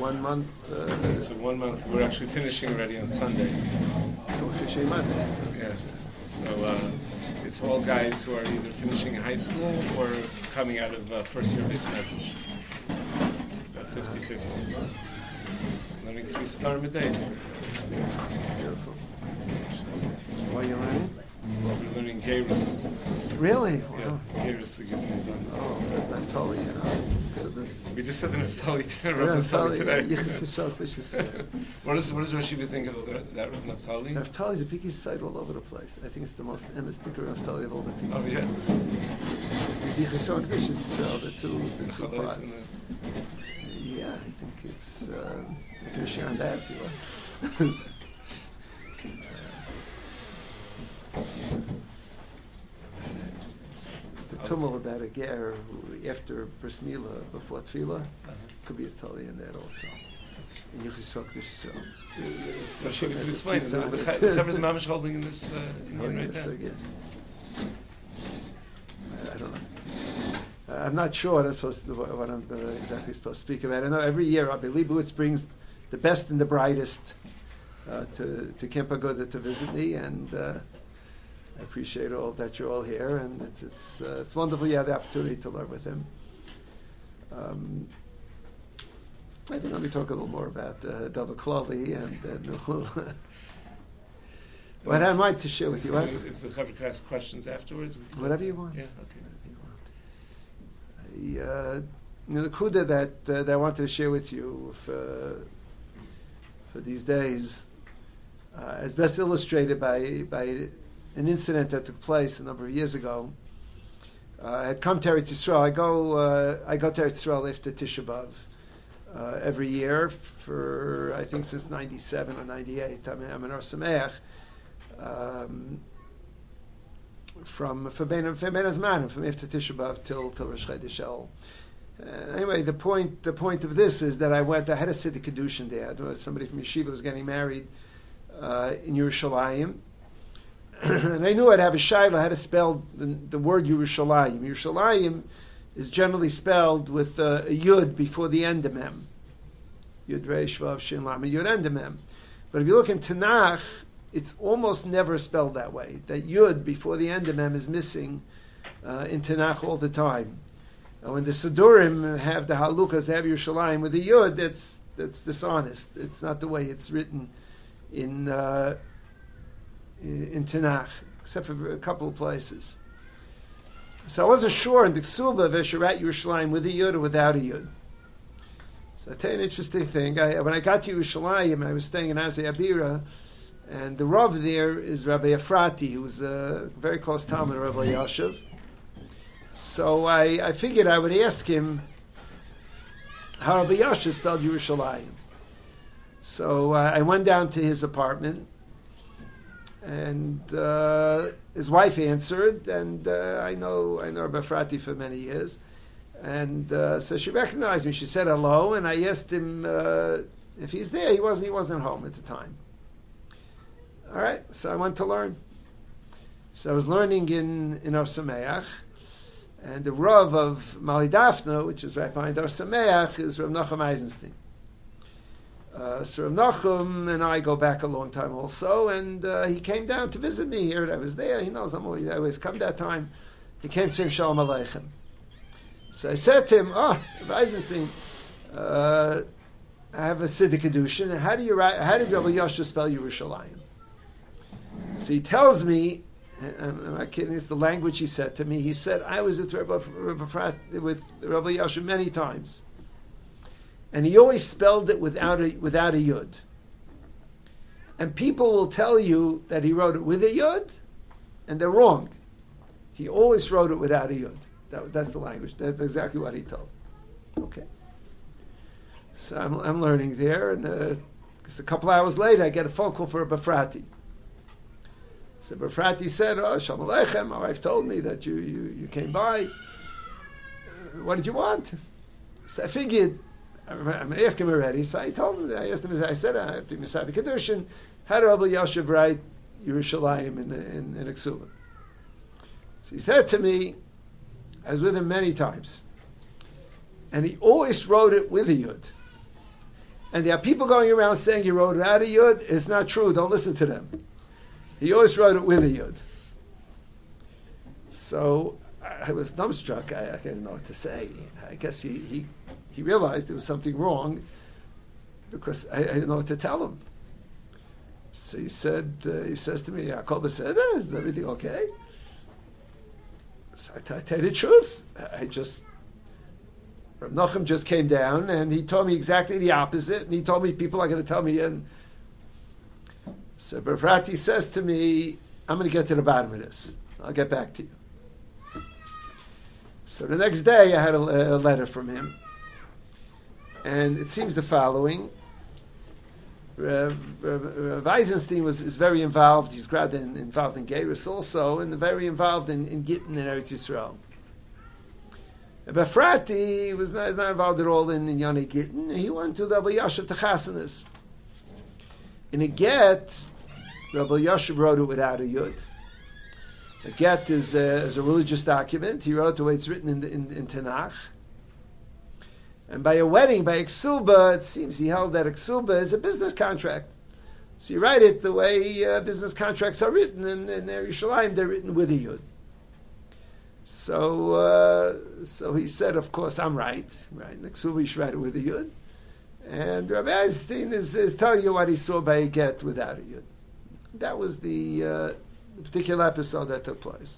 1 month. It's 1 month. We're actually finishing already on Sunday. Monday. So it's all guys who are either finishing high school or coming out of first year base medrash. 50-50. Learning 3 starim a day. Beautiful. What are you learning? So we're learning Geirus. Really? Yeah, Wow. Geirus against Nibbans. Oh, Naftali, So this. We just said the Naftali dinner of Naftali today. What does Rashi think of that Naftali? Naftali is a picky site all over the place. I think it's the most emes sticker Naftali of all the pieces. Oh yeah. Zichron Fish is the two parts. Yeah, I think it's. I can share on that if you want. The tumult about a ger who after bris milah before tefillah could be a totally in that also. In Yichus Rakdish, Rashi could explain. The Chaver is mamish holding in this Indian right now. I don't know. I'm not sure that's what I'm exactly supposed to speak about. I know every year Rabbi Leibowitz brings the best and the brightest to Camp Aguda to visit me, and I appreciate all that you're all here, and it's wonderful you have the opportunity to learn with him. I think let me talk a little more about David Klali and what I might to share with you. If the Chaver could ask questions afterwards, we can whatever you want. Yeah, okay. The kuda that I wanted to share with you for these days is best illustrated by an incident that took place a number of years ago. I had come to Eretz Yisrael. I go to Eretz Yisrael after Tisha B'Av every year for I think since '97 or '98. I'm an Or Sameach from Ben Azman from after Tisha B'Av till Rosh Chodesh El. Anyway, the point of this is that I had a Siddur Kedushin there. Somebody from Yeshiva was getting married in Yerushalayim. And I knew I'd have a shayla how to spell the word Yerushalayim. Yerushalayim is generally spelled with a yud before the end of mem. Yud reish vav shin lam yud end of mem. But if you look in Tanakh, it's almost never spelled that way. That yud before the end of mem is missing in Tanakh all the time. When the Sidurim have the halukas, they have Yerushalayim with the yud, that's dishonest. It's not the way it's written in Tanakh, except for a couple of places. So I wasn't sure in the Ksuba if I should write Yerushalayim with a yud or without a yud. So I'll tell you an interesting thing. When I got to Yerushalayim, I was staying in Azei Abira, and the Rav there is Rabbi Efrati, who was a very close Talmud of Rabbi Yashiv. So I figured I would ask him how Rabbi Yashiv spelled Yerushalayim. So I went down to his apartment, and his wife answered, and I know Rabbi Frati for many years, and so she recognized me. She said hello, and I asked him if he's there. He wasn't home at the time. All right, so I went to learn. So I was learning in Or Sameach, and the Rav of Mali Dafna, which is right behind Or Sameach, is Rav Nachum Eisenstein. So Rav Nachum and I go back a long time also, and he came down to visit me here. I was there. He knows I always come that time. He came to say Shalom Aleichem. So I said to him, Rav Eisenstein, I have a Siddur Kedushin. How did Rabbi Yosha spell Yerushalayim? So he tells me, I'm not kidding, it's the language he said to me. He said, I was with Rabbi Yosha many times, and he always spelled it without a yud. And people will tell you that he wrote it with a yud, and they're wrong. He always wrote it without a yud. That's the language. That's exactly what he told. Okay. So I'm learning there, and a couple hours later, I get a phone call for Rabbi Frati. So Rabbi Frati said, Shalom Aleichem, my wife told me that you came by. What did you want? So I figured, I'm going to ask him already. So I told him, I asked him, I said, I have to be Masad Kedushin. How did Rabbi Yoshev write Yerushalayim in Eksuba? So he said to me, I was with him many times, and he always wrote it with a yud. And there are people going around saying he wrote it without a yud. It's not true. Don't listen to them. He always wrote it with a yud. So I was dumbstruck. I didn't know what to say. I guess he realized there was something wrong because I didn't know what to tell him. So he says to me, Yaakov said, is everything okay? So I tell you the truth. Rav Nachum just came down and he told me exactly the opposite. And he told me people are going to tell me. And so Rav Ratti says to me, I'm going to get to the bottom of this. I'll get back to you. So the next day I had a letter from him. And it seems the following. Rav Eisenstein is very involved. He's involved in Geirus also, and very involved in Gittin in Eretz Yisrael. Rav Frati was not involved at all in Yonei Gittin. He went to the Rabbi Yashav to Chasanis. In a get, Rabbi Yashav wrote it without a yud. A get is a religious document. He wrote the way it's written in Tanakh. And by a wedding, by Iksuba, it seems he held that Iksuba is a business contract. So you write it the way business contracts are written, and in Yerushalayim they're written with a yud. So he said, of course, I'm right. In Iksuba you should write it with a yud. And Rabbi Eisenstein is telling you what he saw by a get without a yud. That was the particular episode that took place.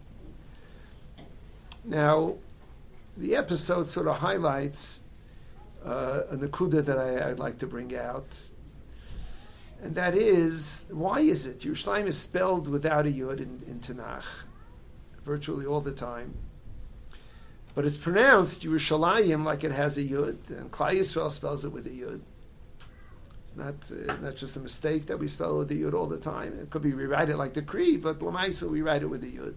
Now, the episode sort of highlights a nakuda that I'd like to bring out, and that is, why is it Yerushalayim is spelled without a yud in Tanakh virtually all the time, but it's pronounced Yerushalayim like it has a yud, and Klal Yisrael spells it with a yud. It's not just a mistake that we spell it with a yud all the time. It could be we write it like the Kri, but L'maisa we write it with a yud.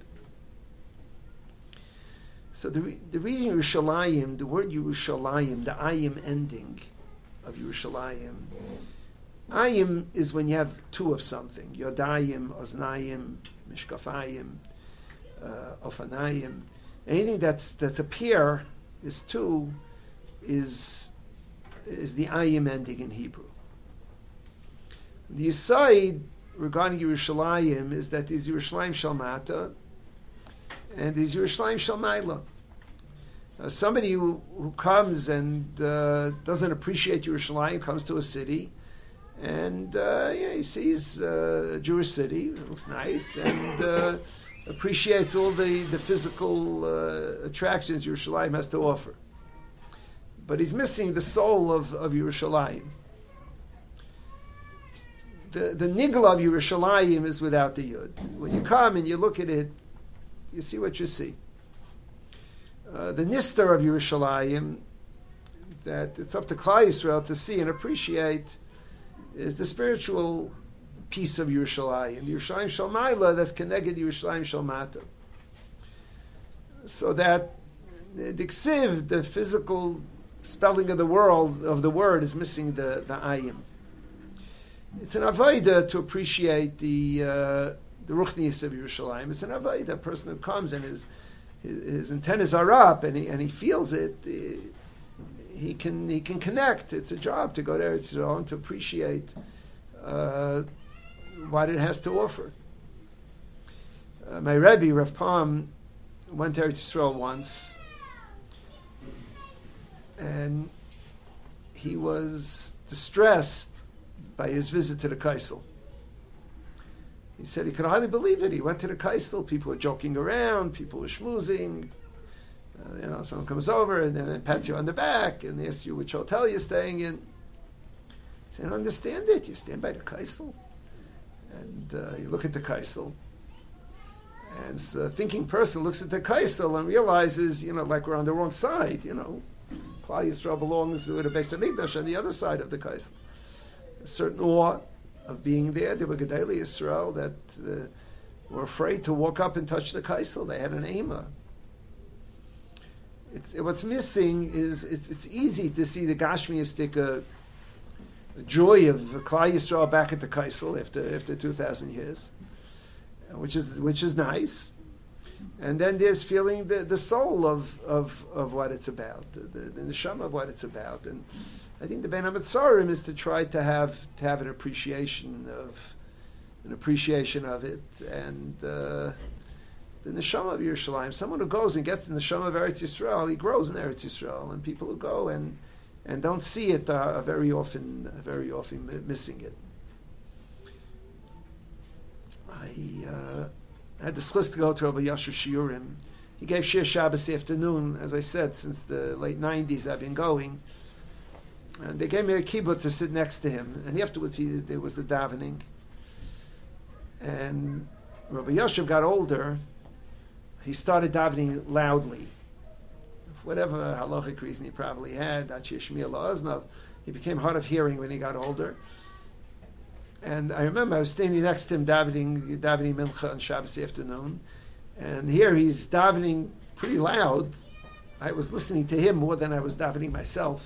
So the reason Yerushalayim, the word Yerushalayim, the ayim ending of Yerushalayim, ayim is when you have two of something. Yodayim, Oznayim, Mishkafayim, Ofanayim. Anything that's a pair is two, is the ayim ending in Hebrew. The aside regarding Yerushalayim is that there's Yerushalayim Shalmata, and there's Yerushalayim Shalmaila. Somebody who comes and doesn't appreciate Yerushalayim comes to a city, and he sees a Jewish city, it looks nice, and appreciates all the physical attractions Yerushalayim has to offer. But he's missing the soul of Yerushalayim. The nigla of Yerushalayim is without the yud. When you come and you look at it, you see what you see. The nistar of Yerushalayim, that it's up to Klal Yisrael to see and appreciate, is the spiritual piece of Yerushalayim. Yerushalayim Shalmaila, that's connected to Yerushalayim Shalmata. So that the ksiv, the physical spelling of the word, is missing the ayim. It's an avodah to appreciate the ruchnius of Yerushalayim. It's an avodah. A person who comes and his antennas are up and he feels it. He can connect. It's a job to go to Eretz Yisrael and to appreciate what it has to offer. My Rebbe, Rav Palm, went to Eretz Yisrael once, and he was distressed by his visit to the Kaisel. He said he could hardly believe it. He went to the Kaisel, people were joking around, people were schmoozing. Someone comes over and then pats you on the back and asks you which hotel you're staying in. He said, I don't understand it. You stand by the Kaisel and you look at the Kaisel. And a thinking person looks at the Kaisel and realizes, like we're on the wrong side. Klal Yisrael belongs to the Beis HaMikdash on the other side of the Kaisel. A certain awe of being there. There were Gedolei Yisrael that were afraid to walk up and touch the Kaisel. They had an ema. What's missing is it's easy to see the Gashmiistic joy of Klal Yisrael back at the Kaisel after 2,000 years, which is nice. And then there's feeling the soul of what it's about, the neshama of what it's about. And I think the Ben HaMetzarim is to try to have an appreciation of it, and the neshama of Yerushalayim. Someone who goes and gets the neshama of Eretz Yisrael, he grows in Eretz Yisrael, and people who go and don't see it are very often missing it. I had the schus to go to Rabbi Yasher Shiurim. He gave Shir Shabbos afternoon. As I said, since the late 90s I've been going. And they gave me a kibbutz to sit next to him. And afterwards there was the davening. And Rabbi Yasher got older. He started davening loudly. For whatever halachic reason he probably had, he became hard of hearing when he got older. And I remember I was standing next to him davening mincha on Shabbos afternoon, and here he's davening pretty loud. I was listening to him more than I was davening myself.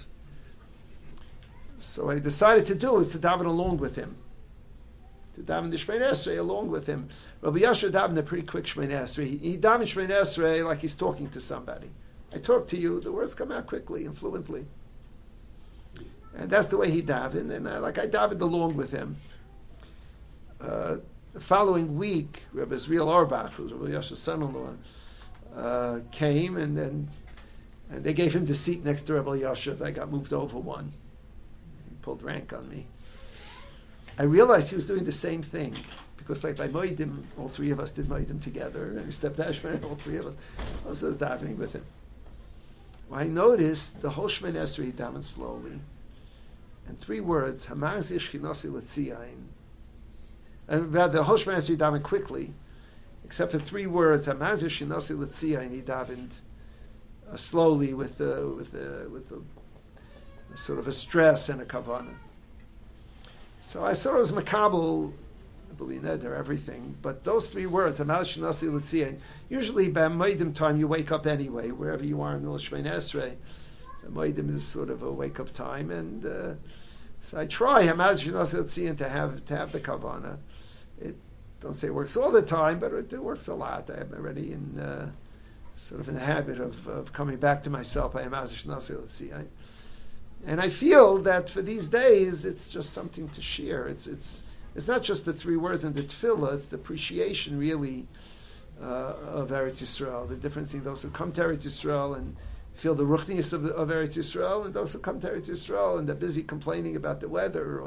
So what I decided to do was to daven along with him, to daven the Shemini Esrei along with him. Rabbi Yasher davened a pretty quick Shemini Esrei. He davened Shemini Esrei like he's talking to somebody. I talk to you, the words come out quickly and fluently. And that's the way he davened, and I davened along with him. The following week, Rabbi Zriel Auerbach, who was Rabbi Yasher's son-in-law, came, and they gave him the seat next to Rabbi Yasher. I got moved over one. He pulled rank on me. I realized he was doing the same thing, because like by Moedim, all three of us did Moedim together, and we stepped Ashman, all three of us. Also was davening with him. Well, I noticed the whole Shemini Esrei he davened slowly, and three words, Hamazir Shchinasi L'tziyayin. And the whole Shemini Esrei davened quickly, except for three words, Hamazir Shchinasi L'tziyayin, he davened slowly with a sort of a stress and a kavanah. So I saw it was makabel, I believe they're everything, but those three words, Hamazir Shchinasi L'tziyayin, usually by Moedim time you wake up anyway, wherever you are in the Shemini Esrei. Moedim is sort of a wake-up time, and so I try Hamazir Shchinasi L'tziyayin to have the kavanah. Don't say it works all the time, but it works a lot. I'm already in sort of in the habit of coming back to myself by Hamazir Shchinasi L'tziyayin. And I feel that for these days, it's just something to share. It's not just the three words in the tefillah, it's the appreciation really of Eretz Yisrael, the difference in those who come to Eretz Yisrael and feel the ruchnius of Eretz Yisrael, and those who come to Eretz Yisrael and they're busy complaining about the weather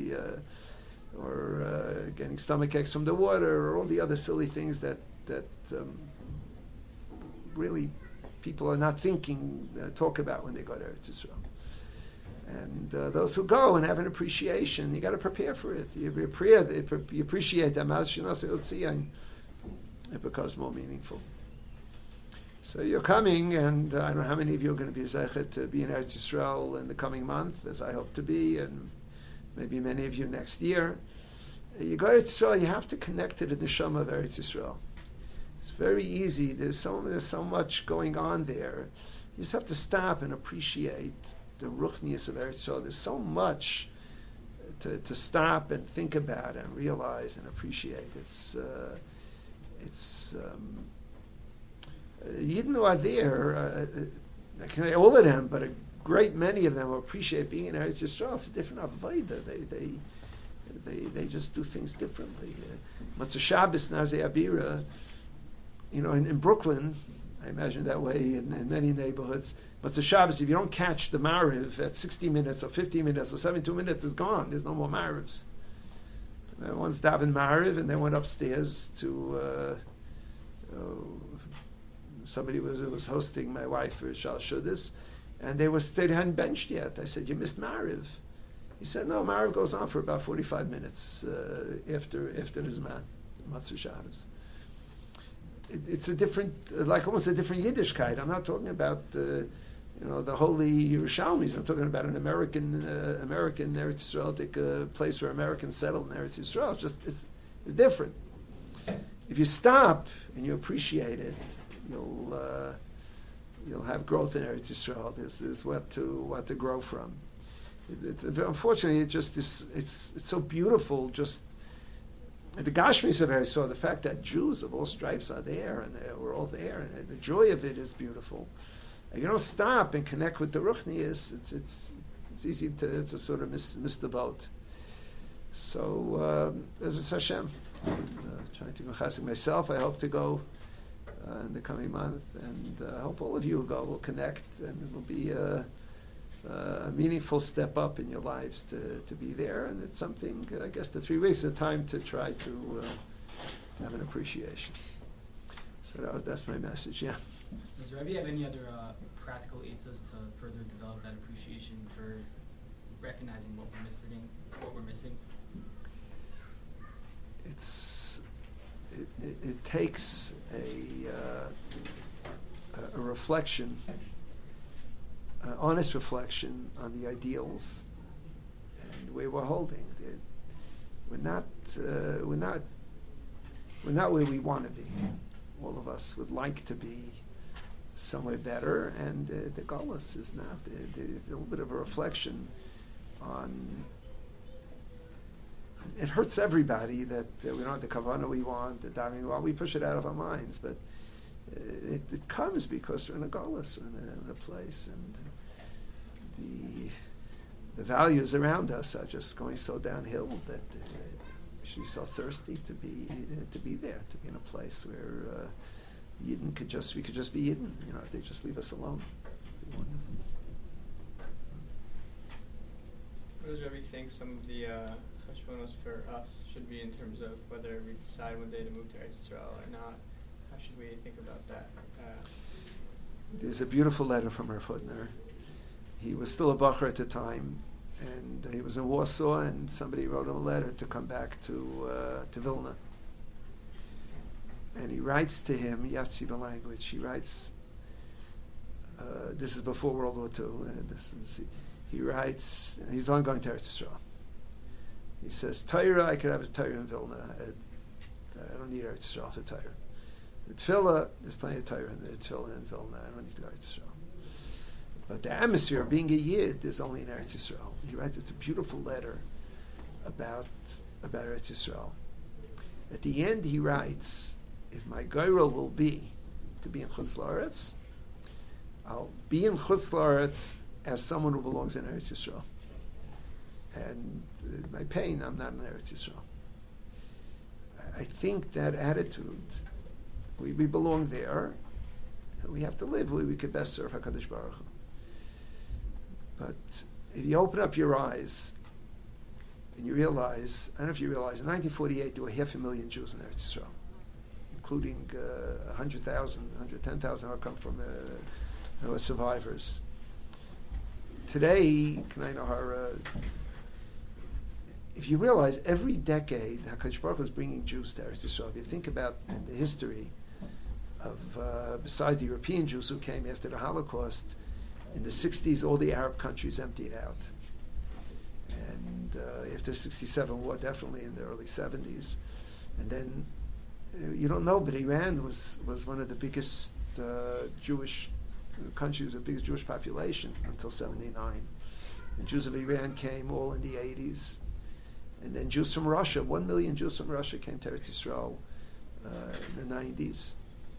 or getting stomach aches from the water or all the other silly things that really people are not talk about when they go to Eretz Yisrael. And those who go and have an appreciation, you got to prepare for it. You appreciate that Hamazir Shchinasi L'tziyayin. It becomes more meaningful. So you're coming, and I don't know how many of you are going to be zeichet to be in Eretz Yisrael in the coming month, as I hope to be, and maybe many of you next year. You go to Eretz Yisrael, you have to connect to the neshama of Eretz Yisrael. It's very easy. There's so much going on there. You just have to stop and appreciate the ruchnius of Eretz Yisrael. There's so much to stop and think about and realize and appreciate. Yidden who are there, I can say all of them, but a great many of them who appreciate being in Eretz Yisrael. It's a different avodah. They just do things differently. Matzah Shabbos, Narzei Abira, in Brooklyn, I imagine that way in many neighborhoods. Matzah Shabbos, if you don't catch the Mariv at 60 minutes or 50 minutes or 72 minutes, it's gone. There's no more Marivs. Once davened Mariv, and they went upstairs to somebody was hosting my wife for Shal Shuddis, and they hadn't benched yet. I said, "You missed Mariv." He said, "No, Mariv goes on for about 45 minutes after the Zman, Matzah Shabbos." It's a different, almost a different Yiddishkeit. I'm not talking about the holy Yerushalmis. I'm talking about an American Eretz Yisraelic place where Americans settled in Eretz Yisrael. It's different. If you stop and you appreciate it, you'll have growth in Eretz Yisrael. This is what to grow from. Unfortunately, it's so beautiful. Just the Gashmis of saw the fact that Jews of all stripes are there, and we're all there, and the joy of it is beautiful. And you don't stop and connect with the Ruchnius, it's easy to sort of miss the boat. So, as Hashem, trying to go chasik myself. I hope to go in the coming month, and I hope all of you will connect, and it will be a meaningful step up in your lives to be there. And it's something, I guess, the 3 weeks is a time to try to have an appreciation. So that's my message. Yeah. Does Rebbe have any other practical aids to further develop that appreciation for recognizing what we're missing? It takes a reflection, an honest reflection on the ideals and where we're holding. We're not where we want to be. All of us would like to be somewhere better, and the Galus is not. There's a little bit of a reflection on. It hurts everybody that we don't have the kavanah we want, the davening we want. We push it out of our minds, but it comes because we're in a galus, we're in a place, and the values around us are just going so downhill that we should be so thirsty to be there, to be in a place where Yidden we could just be Yidden. If they just leave us alone. It'd be wonderful. What does Rebbe think some of the cheshbonos for us should be in terms of whether we decide one day to move to Eretz Yisrael or not? How should we think about that? There's a beautiful letter from Rav Hutner. He was still a bacher at the time, and he was in Warsaw, and somebody wrote him a letter to come back to Vilna. And he writes to him, you have to see the language, he writes, this is before World War II, he writes, he's on going to Eretz Yisrael. He says, Torah, I could have a Torah in Vilna. I don't need Eretz Yisrael for Torah. The Tefillah, there's plenty of Torah in the Tefillah in Vilna. I don't need to go to Eretz Yisrael. But the atmosphere of being a Yid is only in Eretz Yisrael. He writes, it's a beautiful letter about Eretz Yisrael. At the end, he writes, if my goyrel will be to be in Chutz La'aretz, I'll be in Chutz La'aretz as someone who belongs in Eretz Yisrael. And my pain, I'm not in Eretz Yisrael. I think that attitude, we belong there, and we have to live where we could best serve HaKadosh Baruch Hu. But if you open up your eyes and you realize, I don't know if you realize, in 1948 there were 500,000 Jews in Eretz Yisrael, including 100,000, 110,000 who come from who are survivors. Today, if you realize every decade HaKadosh Baruch Hu is bringing Jews to Eretz Yisrael, if you think about the history of, besides the European Jews who came after the Holocaust, in the 60s all the Arab countries emptied out. And after the 67 war, definitely in the early 70s. And then, you don't know, but Iran was one of the biggest Jewish countries with the biggest Jewish population until 79. And Jews of Iran came all in the 80s. And then Jews from Russia, 1 million Jews from Russia came to Eretz Yisrael in the 90s.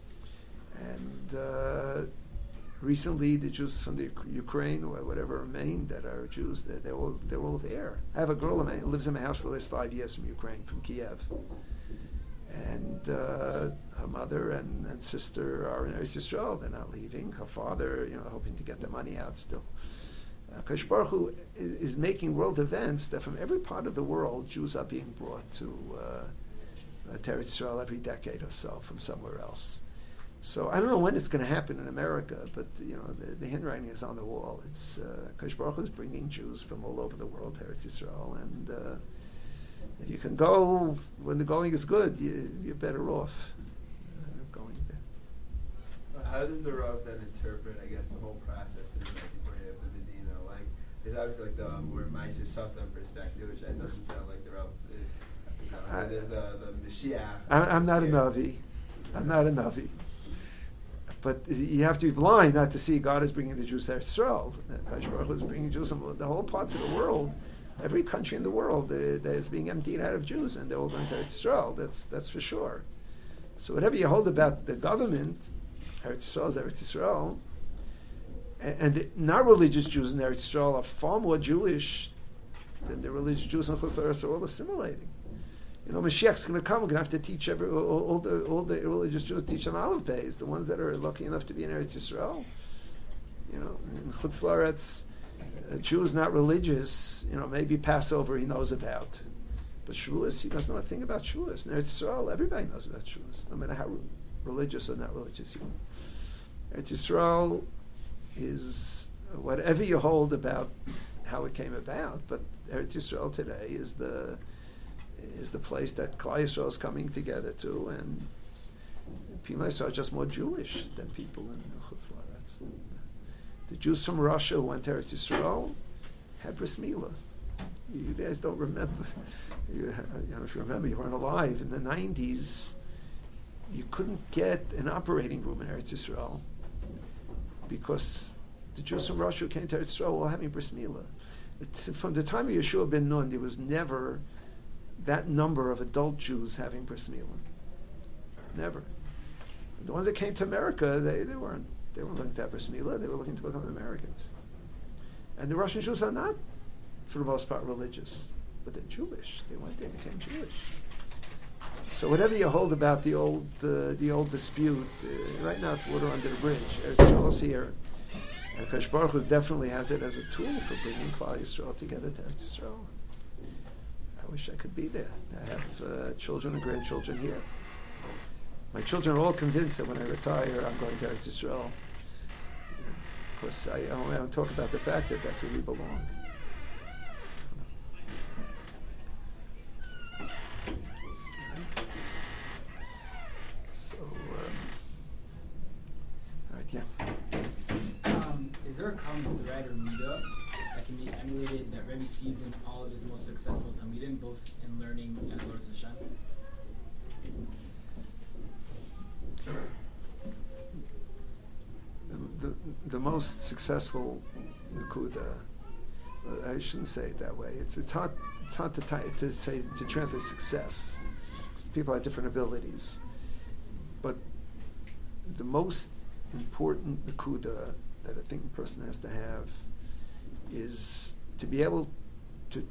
And recently, the Jews from the Ukraine or whatever remain that are Jews, they're all there. I have a girl who lives in my house for the last 5 years from Ukraine, from Kiev. And her mother and sister are in Eretz Yisrael. They're not leaving. Her father, hoping to get the money out still. Kadosh Baruch Hu is making world events that from every part of the world, Jews are being brought to Eretz Yisrael every decade or so from somewhere else. So I don't know when it's going to happen in America, but the handwriting is on the wall. It's Kadosh Baruch Hu is bringing Jews from all over the world to Eretz Yisrael, and if you can go when the going is good, you're better off going there. How does the Rav then interpret, I guess, the whole process of the Medina? Like, there's obviously like the more Ma'aseh Satan perspective, which that doesn't sound like the Rav is. There's the Mashiach. I'm not a Navi. I'm not a Navi. But you have to be blind not to see God is bringing the Jews to Eretz Yisrael. Kadosh Baruch Hu is bringing Jews from the whole parts of the world. Every country in the world that is being emptied out of Jews, and they're all going to Eretz Yisrael. That's for sure. So whatever you hold about the government, Eretz Yisrael is Eretz Yisrael, and the not religious Jews in Eretz Yisrael are far more Jewish than the religious Jews in Chutz La'aretz are all assimilating. Mashiach's going to come. We're going to have to teach all the religious Jews, teach them olive bays, the ones that are lucky enough to be in Eretz Yisrael. In Chutz La'aretz, a Jew is not religious. Maybe Passover he knows about, but Shavuos he doesn't know a thing about Shavuos. In Eretz Yisrael, everybody knows about Shavuos, no matter how religious or not religious you are. Eretz Yisrael is whatever you hold about how it came about, but Eretz Yisrael today is the place that Klal Yisrael is coming together to, and people are just more Jewish than people in Chutz La'aretz. The Jews from Russia who went to Eretz Yisrael had bris milah. You guys don't remember. If you remember, you weren't alive. In the 90s, you couldn't get an operating room in Eretz Yisrael because the Jews from Russia who came to Eretz Yisrael were all having bris milah. From the time of Yeshua ben Nun, there was never that number of adult Jews having bris milah. Never. The ones that came to America, they weren't looking to have bris milah. They were looking to become Americans. And the Russian Jews are not, for the most part, religious, but they're Jewish. They became Jewish. So whatever you hold about the old dispute, right now it's water under the bridge. Eretz Yisrael is here, and Kadosh Baruch Hu definitely has it as a tool for bringing Klal Yisrael together to Eretz Yisrael. I wish I could be there. I have children and grandchildren here. My children are all convinced that when I retire, I'm going to Eretz Yisrael. Of course, I don't talk about the fact that that's where we belong. So, all right, yeah. Is there a common thread or midah that can be emulated that Rebbe sees in all of his most successful talmidim, both in learning and Lord Hashem? The most successful Nakuda, I shouldn't say it that way. It's hard to translate success. People have different abilities, but the most important Nakuda that I think a person has to have is to be able to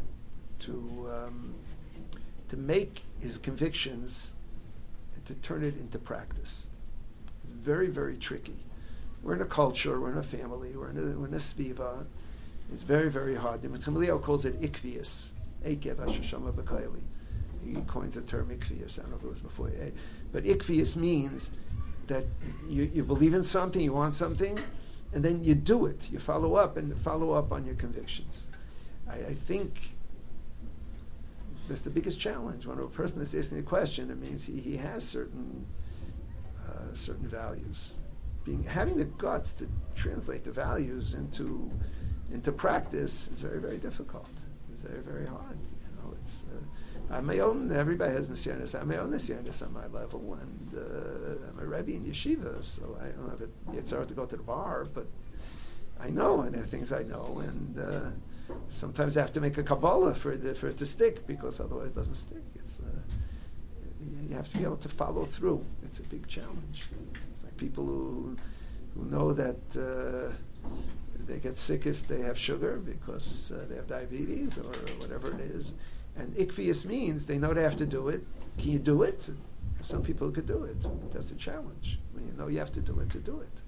make his convictions and to turn it into practice. It's very, very tricky. We're in a culture, we're in a family, we're in a spiva. It's very, very hard. The Metamilio calls it ikvius. Ekev Ashashama B'Kaili. He coins the term ikvius. I don't know if it was before. But ikvius means that you believe in something, you want something, and then you do it. You follow up on your convictions. I think that's the biggest challenge. When a person is asking a question, it means he has certain values. Having the guts to translate the values into practice is very, very difficult. It's very, very hard. It's I'm my own. Everybody has nisyanis. I'm my own nisyanis on my level, and I'm a rebbe in yeshiva, so I don't have it. It's hard to go to the bar, but I know, and there are things I know, and sometimes I have to make a kabbalah for it to stick, because otherwise it doesn't stick. It's you have to be able to follow through. It's a big challenge. It's like people who know that they get sick if they have sugar because they have diabetes or whatever it is. And ikvius means they know they have to do it. Can you do it? Some people could do it. That's a challenge. When you know you have to do it, to do it.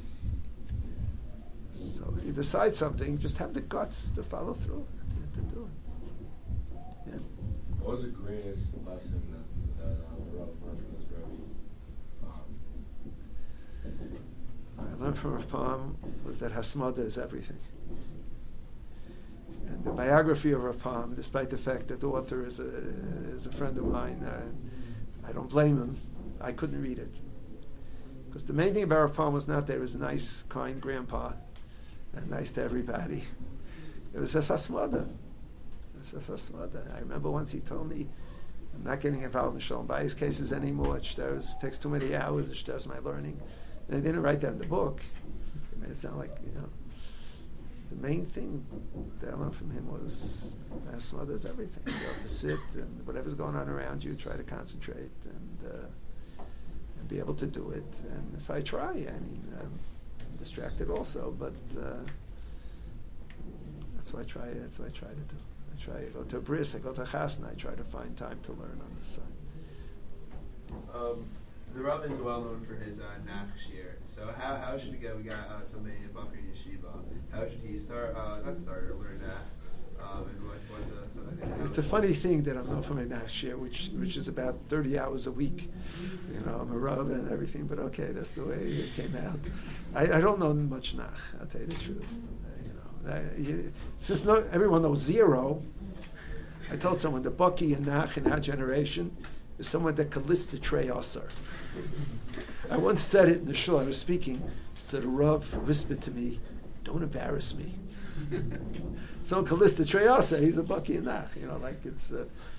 So if you decide something, just have the guts to follow through to do it. Yeah. What was the greatest lesson that Rav learned from his Rebbe? I learned from Rav Pam was that Hasmada is everything. And the biography of Rav Pam, despite the fact that the author is a friend of mine, I don't blame him. I couldn't read it. Because the main thing about Rav Pam was not that he was a nice, kind grandpa and nice to everybody. It was a Hasmada. I remember once he told me, I'm not getting involved in Shalom Bayis cases anymore. It takes too many hours. It my learning. And they didn't write that in the book. It made it sound like, the main thing that I learned from him was Asma does everything. You have to sit and whatever's going on around you, try to concentrate and be able to do it. And so I try. I mean, I'm distracted also, but that's what I try. That's what I try to do. I go to a bris, I go to a chasna, I try to find time to learn on the side. The Rav is well known for his nach shir. So how should he go? We got somebody in Bakri Yeshiva. How should he learn that? And what's something? It's a funny thing that I'm known for my nach shir, which is about 30 hours a week. You know, I'm a Rav and everything, but okay, that's the way it came out. I don't know much nach. I'll tell you the truth. Since everyone knows zero, I told someone the Baki and Nach in our generation is someone that can list the Trey Asar. I once said it in the shul I was speaking. So the Rav whispered to me, "Don't embarrass me." Someone can list the Trey Asar. He's a Baki and Nach. You know, like it's.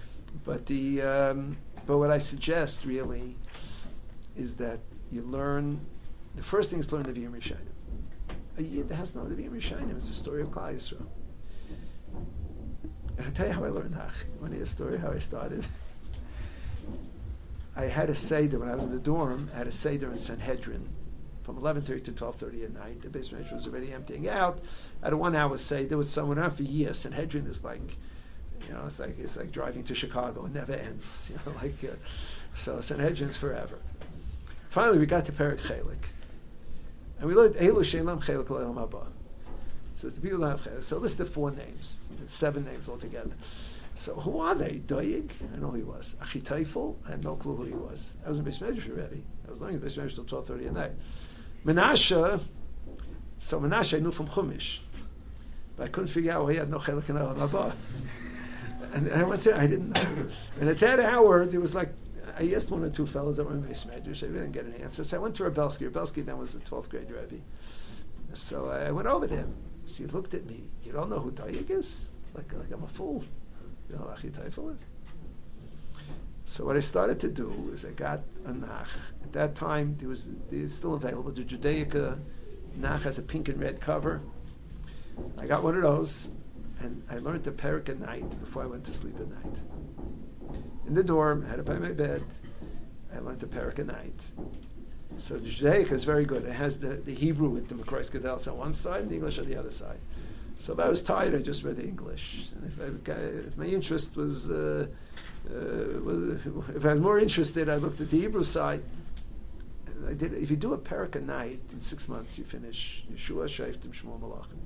But what I suggest really is that you learn. The first thing is to learn the Nevi'im Rishayim. A Yid has no Nevi'im Rishayim. It's the story of Klal Yisrael. I'll tell you how I learned Nach. I want to hear a story how I started. I had a Seder when I was in the dorm. I had a Seder in Sanhedrin from 11:30 to 12:30 at night. The basement was already emptying out. I had a 1 hour Seder with someone out for years. Sanhedrin is like, you know, it's like driving to Chicago. It never ends. You know, so Sanhedrin's forever. Finally, we got to Perek Chelik. And we learned Elu Shelam Chelik Le'elam Haba. So it's the people that have Chelik. So listed 4 names. It's 7 names altogether. So who are they? Doeg? I know who he was. Achitophel? I had no clue who he was. I was in Beis Medrash already. I was learning Beis Medrash till 12:30 at night. Menashe. So Menashe I knew from Chumash, but I couldn't figure out why he had no Chelik in Le'elam Haba. And I went there. I didn't know. And at that hour, there was like. I asked 1 or 2 fellows that were in Beis Medrash. I didn't get an answer. So I went to Rebelsky. Rebelsky then was the 12th grade Rebbe. So I went over to him. So he looked at me. You don't know who Doeg is? Like I'm a fool. You know who Achitophel is? So what I started to do is I got a Nach. At that time, it's still available. The Judaica Nach has a pink and red cover. I got one of those, and I learned the Perek at night before I went to sleep at night. In the dorm, I had it by my bed. I learned the Perek at night. So the Judaica is very good. It has the Hebrew with the Makrois Gedalos on one side and the English on the other side. So if I was tired, I just read the English. And if my interest was, if I was more interested, I looked at the Hebrew side. I did. If you do a Perek at night, in 6 months you finish Yeshua, Shoftim, Shmuel, Malachim.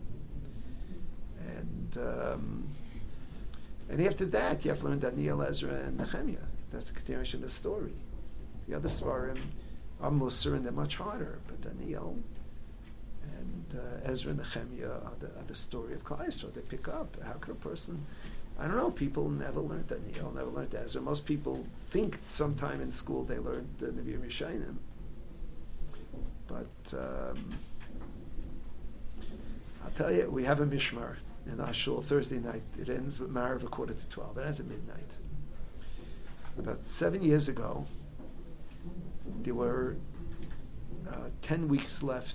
And after that, you have to learn Daniel, Ezra, and Nehemiah. That's the continuation of the story. The other Svarim are Musar, and they're much harder. But Daniel and Ezra and Nehemiah are the story of Klal Yisrael. They pick up. How could a person... I don't know, people never learned Daniel, never learned Ezra. Most people think sometime in school they learned the Nevi'im Rishayim. But I'll tell you, we have a Mishmar in our shul Thursday night. It ends with Marav 11:45. It ends at midnight. About 7 years ago, there were 10 weeks left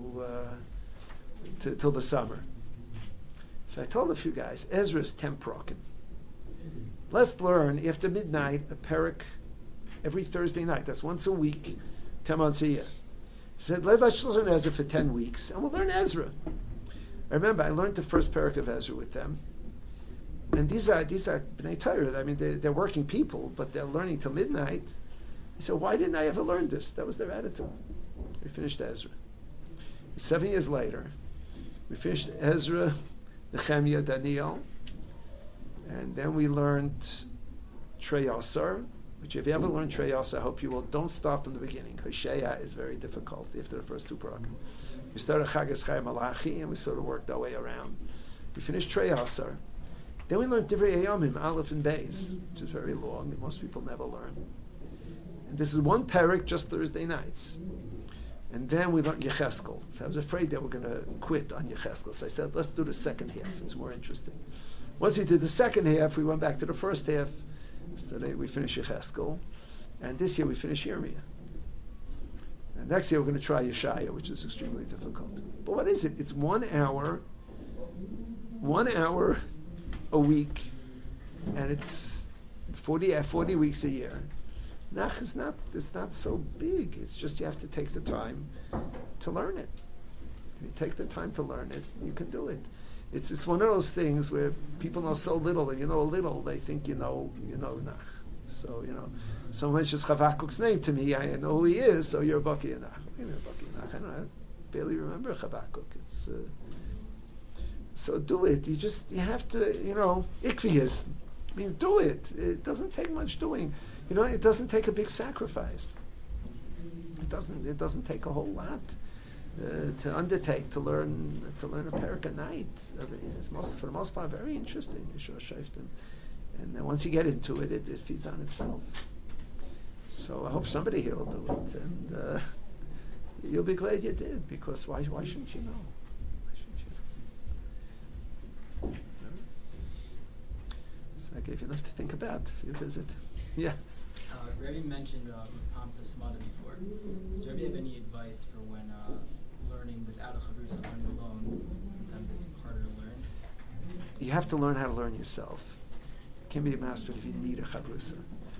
till the summer. So I told a few guys, Ezra's 10 prokim. Let's learn after midnight a Perek every Thursday night. That's once a week, 10 months a year. I said, let's learn Ezra for 10 weeks, and we'll learn Ezra. I remember I learned the first Perek of Ezra with them. And these are B'nai Torah. I mean, they're working people, but they're learning till midnight. I said, why didn't I ever learn this? That was their attitude. We finished Ezra. 7 years later, we finished Ezra, Nehemiah, Daniel, and then we learned Trei Asar, which if you ever learn Trei Asar, I hope you will. Don't start from the beginning. Hosea is very difficult after the first 2 parakim. We started Chagas Chai Malachi, and we sort of worked our way around. We finished Trei Asar. Then we learned Divrei Yomim, Aleph and Beis, which is very long, and most people never learn. And this is 1 Perek, just Thursday nights. And then we learned Yecheskel. So I was afraid they were going to quit on Yecheskel. So I said, let's do the second half. It's more interesting. Once we did the second half, we went back to the first half. So we finished Yecheskel. And this year we finished Yirmiyah. And next year we're going to try Yeshaya, which is extremely difficult. But what is it? It's 1 hour 1 hour a week, and it's 40 weeks a year. Nach is it's not so big. It's just you have to take the time to learn it. If you take the time to learn it, you can do it. It's one of those things where people know so little, and you know a little, they think you know Nach. So someone mentions Chavakuk's name to me, I know who he is, so you're Baki Nach. I don't know, I barely remember Chavakuk. It's so do it. You have to, ikviyas means do it. It doesn't take much doing. It doesn't take a big sacrifice. It doesn't take a whole lot to undertake to learn a parak a night. It's for the most part very interesting. And then once you get into it, it feeds on itself. So I hope somebody here will do it, and you'll be glad you did, because why shouldn't you know? Why shouldn't you know? So I gave you enough to think about for your visit. Yeah. Rebbe mentioned Hamza Smada before. Does Rebbe have any advice for when learning without a chavrusa, learning alone, sometimes it's harder to learn? You have to learn how to learn yourself. You can't be a master if you need a chavrusa.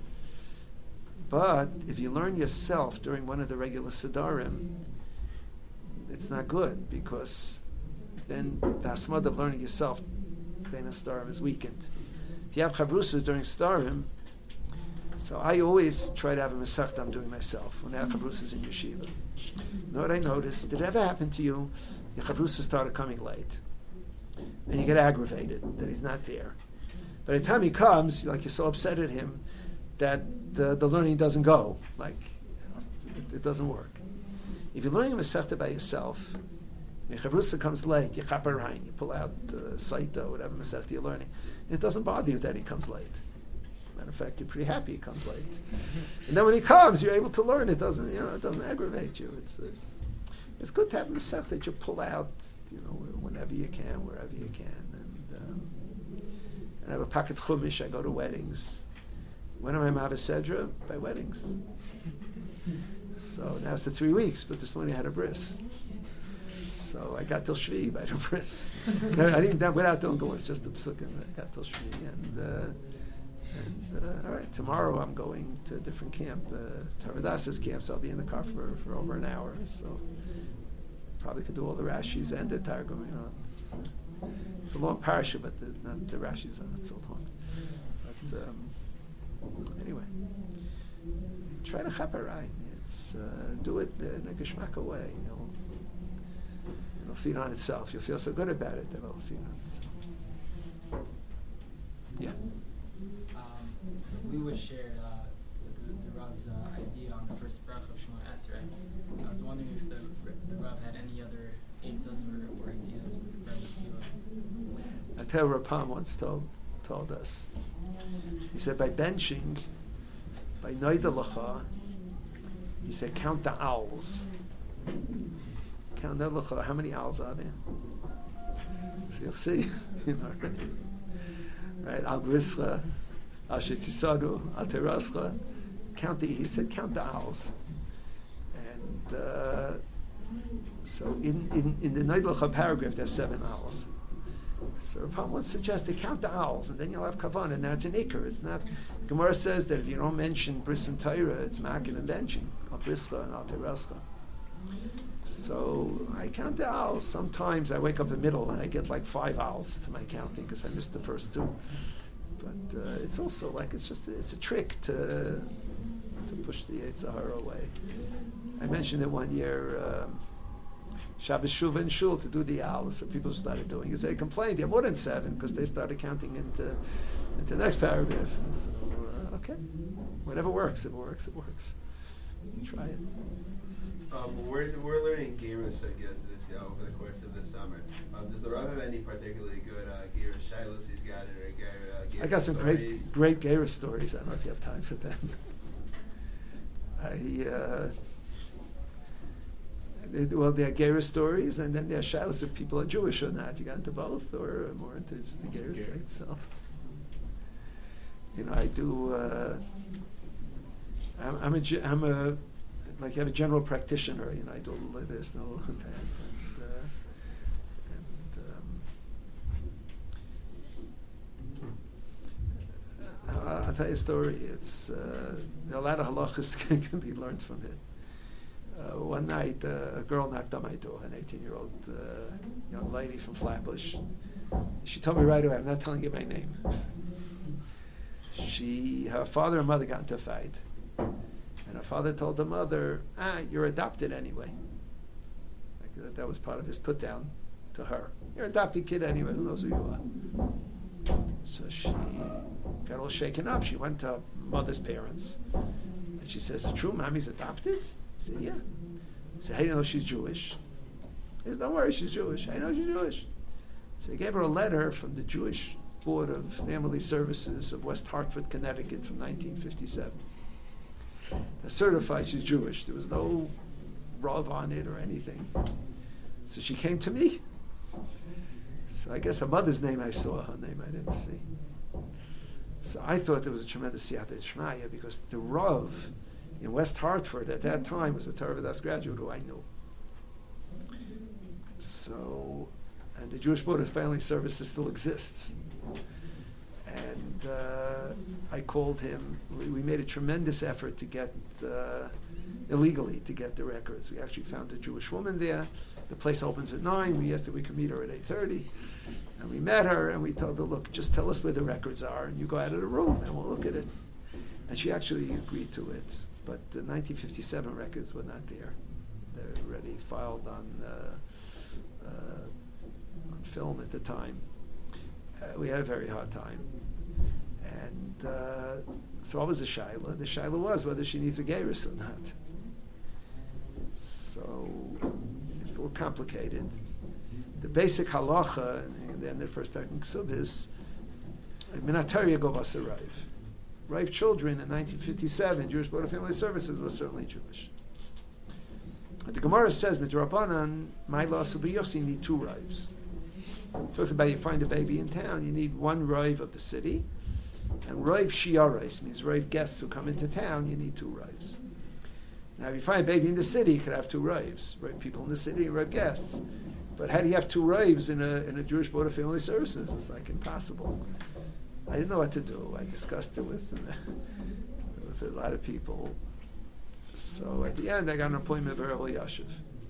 But if you learn yourself during one of the regular Siddharim, it's not good, because then the asmad of learning yourself bein Siddharim is weakened. If you have chavrusas during Siddharim, so I always try to have a mesachta I'm doing myself when I have chavrusas in yeshiva. You know what I noticed? Did it ever happen to you? Your chavrusas started coming late, and you get aggravated that he's not there. By the time he comes, you're so upset at him that the learning doesn't go. It doesn't work. If you're learning a mesachta by yourself, your chavrusa comes late, you chaparine, you pull out saita, whatever mesachta you're learning. It doesn't bother you that he comes late. Matter of fact, you're pretty happy he comes late. And then when he comes, you're able to learn. It doesn't aggravate you. It's good to have a mesachta that you pull out, whenever you can, wherever you can. And I have a pocket chumash. I go to weddings. When am I Mavasedra? By weddings. So now it's the 3 weeks, but this morning I had a bris. So I got till Shvi by the bris. I didn't, without doing go, it's just a psukim. I got till Shvi. And all right, tomorrow I'm going to a different camp, Taradas's camp, so I'll be in the car for over an hour. So probably could do all the Rashis and the Targum. It's a long parasha, but not the Rashis on it so long. But anyway, try to chaparai. Do it in a geshmaka way. It'll feed on itself. You'll feel so good about it that it'll feed on itself. Yeah. We would share the Rav's idea on the first bracha of Shemona Esrei. I was wondering if the Rav had any other eitzas or ideas with Rebbe Tefillah. I tell you, Rapam once told us. He said by benching, by noidalacha, he said count the owls. Count the lacha. How many owls are there? So you'll see. Right? Al Brischa, Al Shetzisadu, Al Terascha. He said count the owls. And so in the noidalacha paragraph there's 7 owls. So Rapam once suggested count the owls, and then you'll have kavan, and now it's an ikar. It's not. Gemara says that if you don't mention bris and Torah, it's makin and benching, al brischa and al terascha. So I count the owls. Sometimes I wake up in the middle and I get 5 owls to my counting because I missed the first 2. But it's also it's a trick to push the Yetzer Hara away. I mentioned it one year. Shabbos Shuva and Shul to do the owls, so people started doing it. They complained they have more than 7 because they started counting into the next paragraph. So okay, whatever works. If it works, it works. Try it. We're learning Gerus, I guess, over the course of the summer. Does the Rav have any particularly good Gerus Shilos he's got, or Gerus I got some stories? great Gerus stories. I don't know if you have time for them. There are Gerus stories, and then there are Shilos if people are Jewish or not. You got into both, or more into just the Gerus by itself. I do. I'm a like you have a general practitioner. I do this, no, I'll tell you a story. It's a lot of halachas can be learned from it. One night, a girl knocked on my door, an 18-year-old young lady from Flatbush. She told me right away, I'm not telling you my name. Her father and mother got into a fight. And her father told the mother, you're adopted anyway. Like that was part of his put down to her. You're an adopted kid anyway, who knows who you are? So she got all shaken up. She went to her mother's parents. And she says, is it true mommy's adopted? I said, yeah. I said, how do you know she's Jewish? He said, don't worry, she's Jewish. I know she's Jewish. So he gave her a letter from the Jewish Board of Family Services of West Hartford, Connecticut from 1957. That certified she's Jewish. There was no Rav on it or anything. So she came to me. So I guess her mother's name I saw, her name I didn't see. So I thought there was a tremendous siyata d'shmaya because the Rav in West Hartford at that time was a Torah Das graduate who I knew. So, and the Jewish Board of Family Services still exists. And I called him. We made a tremendous effort to get, illegally, to get the records. We actually found a Jewish woman there. The place opens at 9. We asked if we could meet her at 8:30. And we met her and we told her, look, just tell us where the records are and you go out of the room and we'll look at it. And she actually agreed to it. But the 1957 records were not there. They're already filed on film at the time. We had a very hard time. And so what was the shaila? The shaila was whether she needs a gerus or not. So it's a little complicated. The basic halacha, and then the first parak in Ksub is Minatari Govas Rive. Rive children in 1957, Jewish Board of Family Services was certainly Jewish. But the Gemara says, Midrabanan, my loss will be you need 2 rives. It talks about you find a baby in town, you need 1 rive of the city, and rive shiarais means rive guests who come into town, you need 2 rives. Now, if you find a baby in the city, you could have 2 rives, rive people in the city, and rive guests. But how do you have 2 rives in a Jewish Board of Family Services? It's like impossible. I didn't know what to do. I discussed it with a lot of people. So at the end, I got an appointment with Rabbi Yashiv.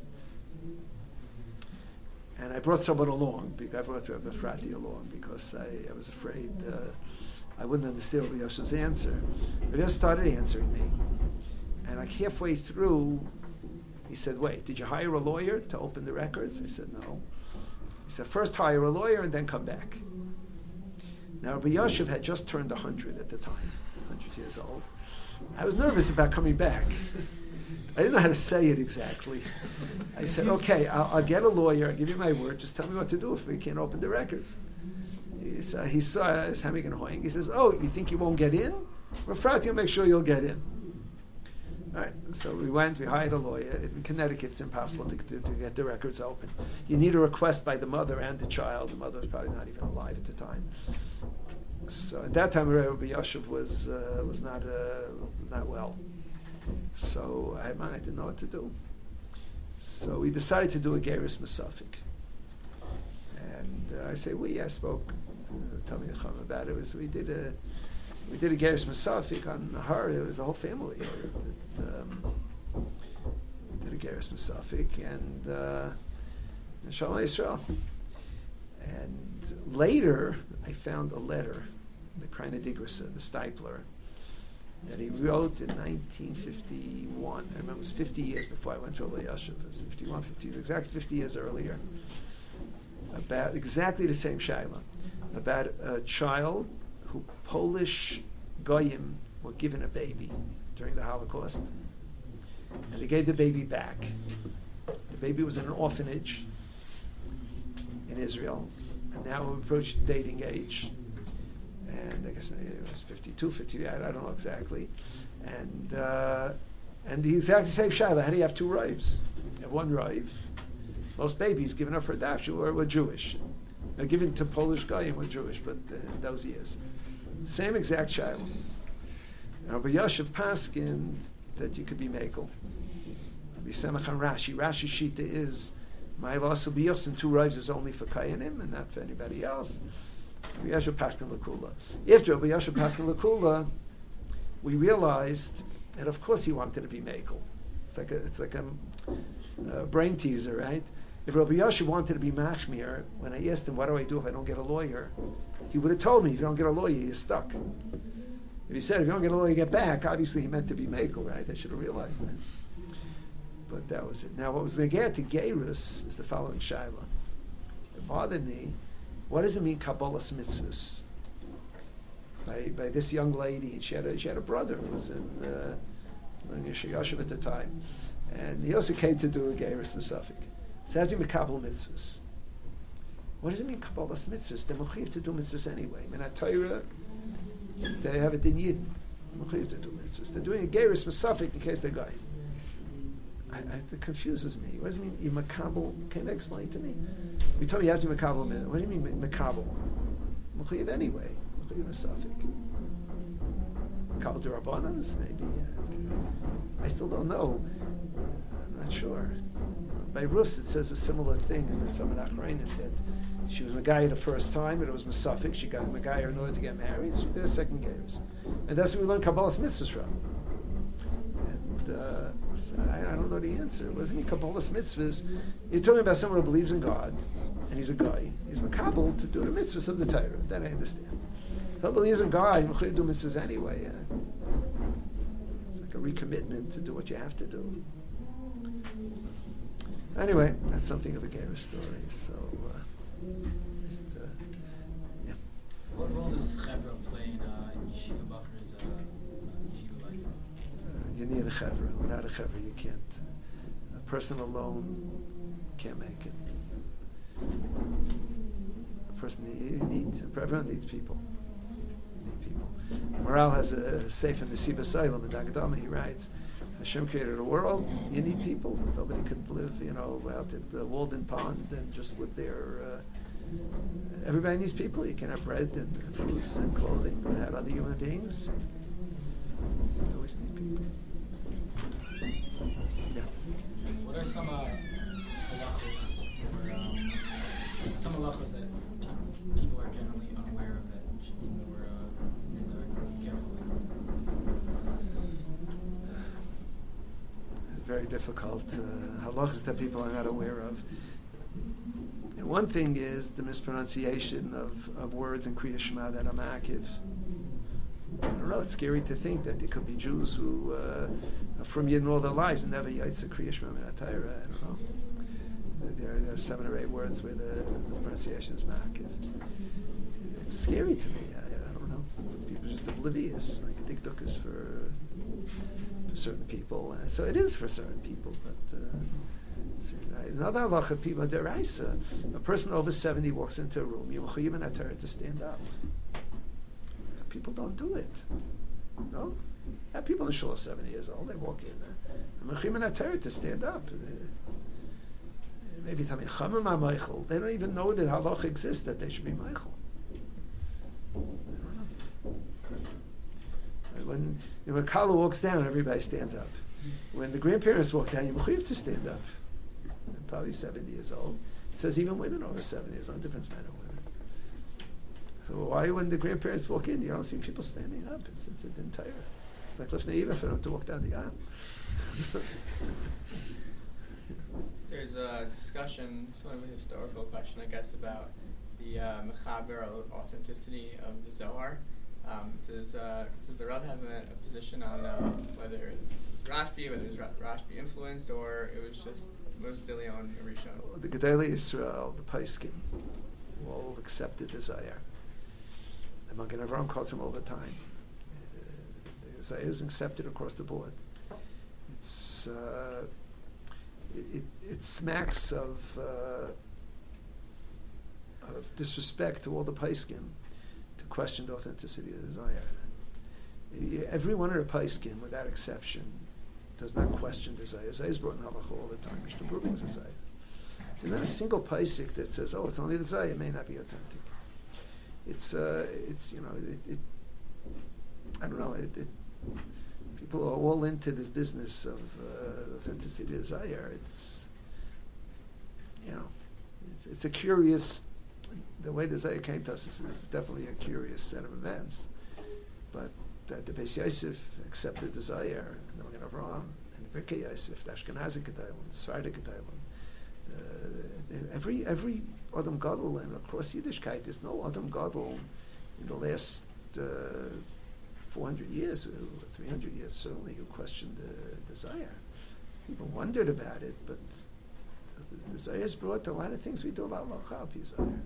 And I brought someone along. I brought Rabbi Frati along because I was afraid I wouldn't understand Rabbi Yashiv's answer. But he just started answering me. And like halfway through, he said, wait, did you hire a lawyer to open the records? I said, no. He said, first hire a lawyer and then come back. Now, Rabbi Yashiv had just turned 100 at the time, 100 years old. I was nervous about coming back. I didn't know how to say it exactly. I said, okay, I'll get a lawyer, I'll give you my word, just tell me what to do if we can't open the records. He saw us having a hoing. He says, oh, you think you won't get in? Rabbi Frati will make sure you'll get in. All right, so we hired a lawyer. In Connecticut, it's impossible to get the records open. You need a request by the mother and the child. The mother was probably not even alive at the time. So at that time, Rabbi Yashiv was not well. So I didn't know what to do. So we decided to do a gerus masafik. And I say I spoke to Tommy Chacham about it. We did a gerus masafik on her. It was the whole family that did a gerus masafik and Shalom Yisrael. And later, I found a letter, the Kreina Digrasa, the Stipler, that he wrote in 1951. I remember it was 50 years before I went to Rabbi Yashiv. It was 51, 50, exactly 50 years earlier. About exactly the same shaila, about a child who Polish goyim were given a baby during the Holocaust, and they gave the baby back. The baby was in an orphanage in Israel, and now we approached dating age, and I guess it was 52, 58, I don't know exactly, and the exact same shaila. How do you have 2 rives? You have 1 rive. Most babies given up for adoption were Jewish. They're given to Polish goyim were Jewish, but in those years. Same exact shaila. Rabbi Yashiv paskin that you could be mekel. Rabbi Semach and Rashi. Rashi's shita is my loss will be yosin. 2 rives is only for kayanim and not for anybody else. Rabbi Yasha Paskin Lakula. After Rabbi Yasha Paskin Lakula, we realized, and of course he wanted to be Mekel. It's like a brain teaser, right? If Rabbi Yasha wanted to be Machmir, when I asked him, what do I do if I don't get a lawyer? He would have told me, if you don't get a lawyer, you're stuck. If he said, if you don't get a lawyer, you get back, obviously he meant to be Mekel, right? I should have realized that. But that was it. Now, what was going to get to Geirus is the following Shaila. It bothered me. What does it mean, Kabbalah's mitzvahs? By this young lady, and she had a brother who was in Yeshiva at the time, and he also came to do a Geirus Mesafik. So how do you make Kabbalah mitzvahs? What does it mean, Kabbalah's mitzvahs? They're mechuyev to do mitzvahs anyway. In a Torah, they have it in Yid. Mechuyev to do mitzvahs. They're doing a Geirus Mesafik in case they're going. It confuses me. What does it mean, you makabel? Can you explain to me? We told me you have to be makabel. What do you mean makabel? Mechuyev anyway. Mechuyev Mesafik. Makabel derabbanans, maybe. I still don't know. I'm not sure. By Rus, it says a similar thing in the Samanach Reinim that she was Megaya the first time, and it was Mesafik. She got Megaya in order to get married. She did a second Geirus. And that's where we learn Kabbalah's mitzvahs from. I don't know the answer. What does it mean, Kabbalah's mitzvahs? You're talking about someone who believes in God, and he's a guy. He's makabel to do the mitzvahs of the Torah. That I understand. If he believes in God, he's going to do mitzvahs anyway. It's like a recommitment to do what you have to do. Anyway, that's something of a Geirus story. So, yeah. What role does Chevra play in Yeshiva Bacher's Yeshiva life? You need a chevra. Without a chevra, you can't. A person alone can't make it. Everyone needs people. You need people. Maral has a sefer in the Siva Salem in Dagadama. He writes, Hashem created a world. You need people. Nobody could live, out at the Walden Pond and just live there. Everybody needs people. You can have bread and fruits and clothing without other human beings. You always need people. Yeah. What are some halachos or some halachos that people are generally unaware of that should be more careful with? It's very difficult. Halachos that people are not aware of. And one thing is the mispronunciation of words in Kriya Shema that are ma'akiv. I don't know, it's scary to think that there could be Jews who are from Yidden all their lives and never yaitz a Kriya Shema min HaTorah. I don't know. There are 7 or 8 words where the pronunciation is ma'akiv. It's scary to me. I don't know. People are just oblivious. Like Dikduk is for certain people. So it is for certain people. But another halacha, people deraisa. A person over 70 walks into a room. You mechuyev min HaTorah to stand up. People don't do it. No? Have people in shul 70 years old, they walk in. Mechuyev min HaTorah to stand up. Maybe Tamei Chamim HaMeichel. They don't even know that halacha exists, that they should be Meichel. I don't know. When Kala walks down, everybody stands up. When the grandparents walk down, you're mechuyev to stand up. They're probably 70 years old. It says even women over 70 years old, difference men and women. So why, when the grandparents walk in, you don't see people standing up? It's an entire. It's like Lifnei Eva for them to walk down the aisle. There's a discussion, sort of a historical question, I guess, about the mechaber authenticity of the Zohar. Does the Rav have a position on whether it was Rashbi, whether it was Rashbi influenced, or it was just mostly on Rishon? The Gedolei Yisrael, the Paiskim, all accepted the Zohar. The Magen Avraham calls him all the time. The Zohar is accepted across the board. It's it smacks of disrespect to all the Paiskim to question the authenticity of the Zohar. Every one of the Paiskim, without exception, does not question the Zohar. Zohar is brought in halacha all the time. Mishnah Berurah brings the Zohar. There's not a single Paisik that says, "Oh, it's only the Zohar. It may not be authentic." It's I don't know. People are all into this business of authenticity of the Zohar. It's a curious the way the Zayah came to us is definitely a curious set of events. But that the Beis Yosef accepted the Zayah, and the Magen Avraham, and the Birkei Yosef, the Ashkenazi Gedolim, the Sephardic Gedolim. Every Adam Gadol and across Yiddishkeit, there's no Adam Gadol in the last 400 years, or 300 years certainly, who questioned the Zayah. People wondered about it, but the Zayah has brought a lot of things we do about Lacha Zayah.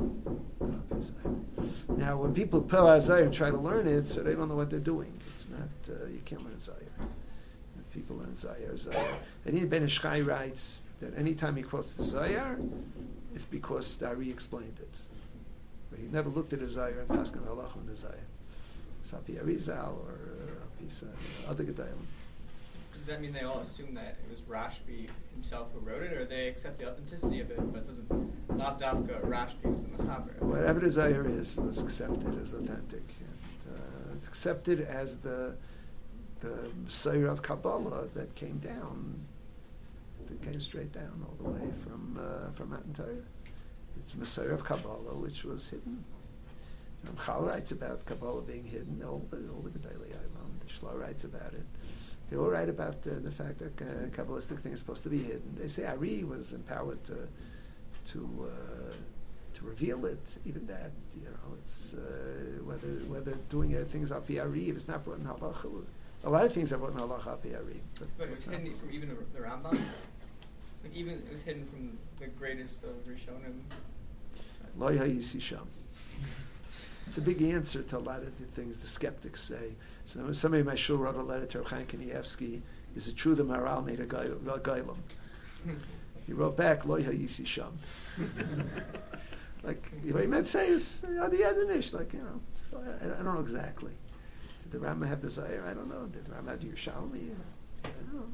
Now, when people pull out Zayah and try to learn it, so they don't know what they're doing. It's not, you can't learn Zayah. People learn Zayah. And Ibn Ben Ish Chai writes that anytime he quotes the Zayah, it's because the Ari explained it. But he never looked at the Zayah and Paskan Halach on the Zayah. Sapi Arizal or other Gedalim. Does that mean they all assume that it was Rashbi himself who wrote it, or they accept the authenticity of it, but doesn't Lav Davka Rashbi was the Mechaber? Whatever the Zayah is, was accepted as authentic. And, it's accepted as the Messiah of Kabbalah that came down, that came straight down all the way from Matan Torah. It's Messiah of Kabbalah, which was hidden. Chal writes about Kabbalah being hidden. All the Gedolei Olam, the Shlomo writes about it. They all write about the fact that Kabbalistic thing is supposed to be hidden. They say Ari was empowered to reveal it. Even that, it's whether doing things up Ari, if it's not brought in halacha. A lot of things are brought in halacha up Ari. But it was hidden from even the Rambam. Like even it was hidden from the greatest of Rishonim. Lo Hayisi Sham. It's a big answer to a lot of the things the skeptics say. So somebody in my shul wrote a letter to Rav Chaim Kanievsky. Is it true the Maharal made a Gailam? He wrote back, Lo Hayisi Sham. Like, what he meant to say is, Adi Adonish, so I don't know exactly. Did the Rambam have desire? I don't know. Did the Rambam have Yerushalmi? I don't know,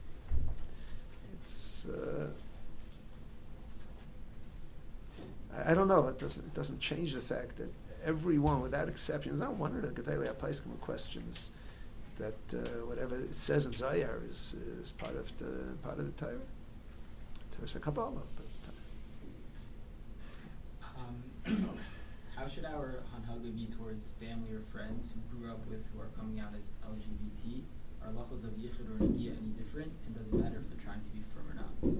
It's, I don't know. It doesn't change the fact that everyone, without exception, there's not one of the Gedolei HaPoskim questions that whatever it says in Zayar is part of the Torah. Torah's a Kabbalah, but it's Torah. How should our hanhaga be towards family or friends who grew up with who are coming out as LGBT? Are lachos of yichud or negia any different? And does it matter if they're trying to be firm or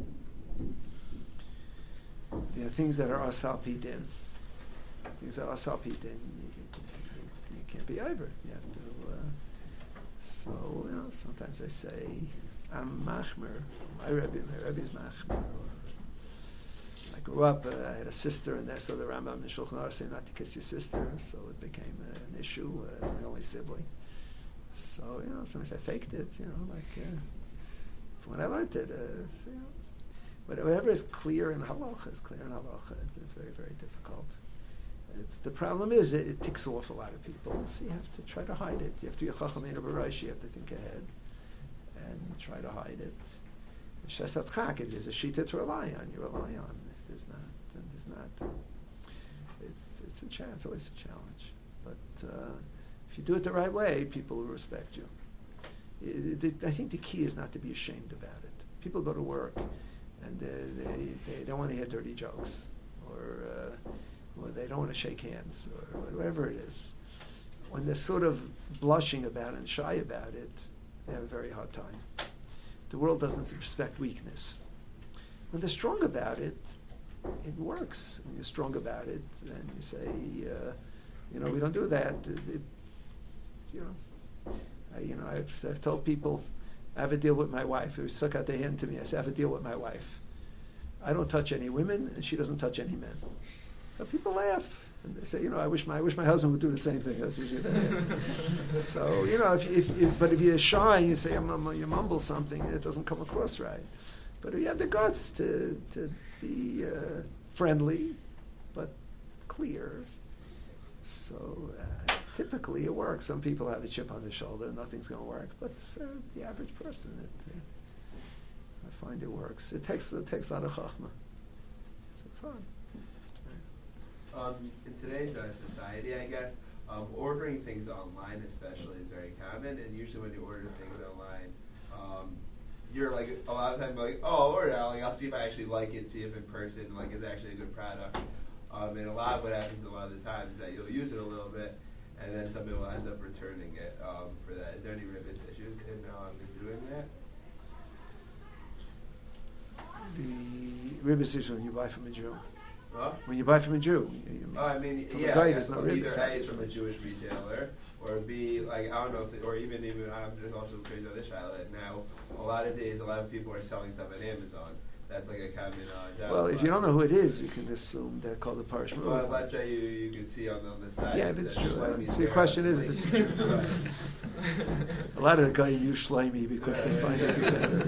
not? There are things that are asal pidin. Things that are asal pidin. You can't be over. You have to. Sometimes I say, I'm machmer. My Rebbe is machmer. I grew up, I had a sister, and so the Rambam in Shulchan Aruch said not to kiss your sister, so it became an issue as my only sibling. So, sometimes I faked it, from when I learned it, whatever is clear in halacha is clear in halacha. It's very, very difficult. The problem is it ticks off a lot of people, so you have to try to hide it. You have to be a chacham ein b'rosh, you have to think ahead and try to hide it. Shesat chak, if there's a shita to rely on, you rely on. If there's not, then there's not. It's a challenge. It's always a challenge. But if you do it the right way, people will respect you. I think the key is not to be ashamed about it. People go to work and they don't want to hear dirty jokes, or they don't want to shake hands, or whatever it is. When they're sort of blushing about it and shy about it, they have a very hard time. The world doesn't respect weakness. When they're strong about it, it works. When you're strong about it, then you say, we don't do that. I've told people, I have a deal with my wife. They stuck out their hand to me. I said, I have a deal with my wife. I don't touch any women, and she doesn't touch any men. But people laugh. And they say, I wish my husband would do the same thing. That's usually their answer. So, if you're shy and you say, you mumble something, it doesn't come across right. But if you have the guts to be friendly, but clear, so typically it works. Some people have a chip on their shoulder, nothing's going to work. But for the average person, I find it works. It takes a lot of chachma. It's hard. In today's society, I guess, ordering things online especially is very common, and usually when you order things online, you're like, a lot of times like, oh, I'll order it, I'll see if I actually like it, see if in person, it's actually a good product. And a lot of what happens a lot of the time is that you'll use it a little bit, and then somebody will end up returning it for that. Is there any ribbis issues in doing that? The ribbis issue when you buy from a Jew. Huh? When you buy from a Jew. I mean, from yeah, a guy, yeah, there's no so ribbis. either A, it's from a Jewish retailer, or B, like, I don't know if, or even, I'm just also crazy on this island now, a lot of days, a lot of people are selling stuff at Amazon. That's like a common well, if you don't know who it is, you can assume they're called the Parish Well, let's say you can see on the side. Yeah, if it's true. So your question is if it's true. Right. A lot of the guys use Shlomi because they find it better.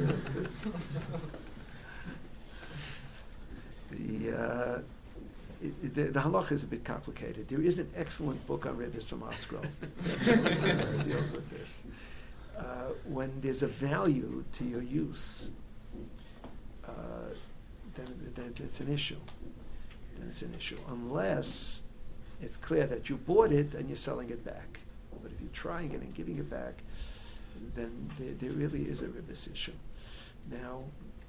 The halacha is a bit complicated. There is an excellent book on ribbis from Artsgrove that deals with this. When there's a value to your use, then it's an issue. Then it's an issue, unless it's clear that you bought it and you're selling it back. But if you're trying it and giving it back, then there really is a ribbis issue. Now,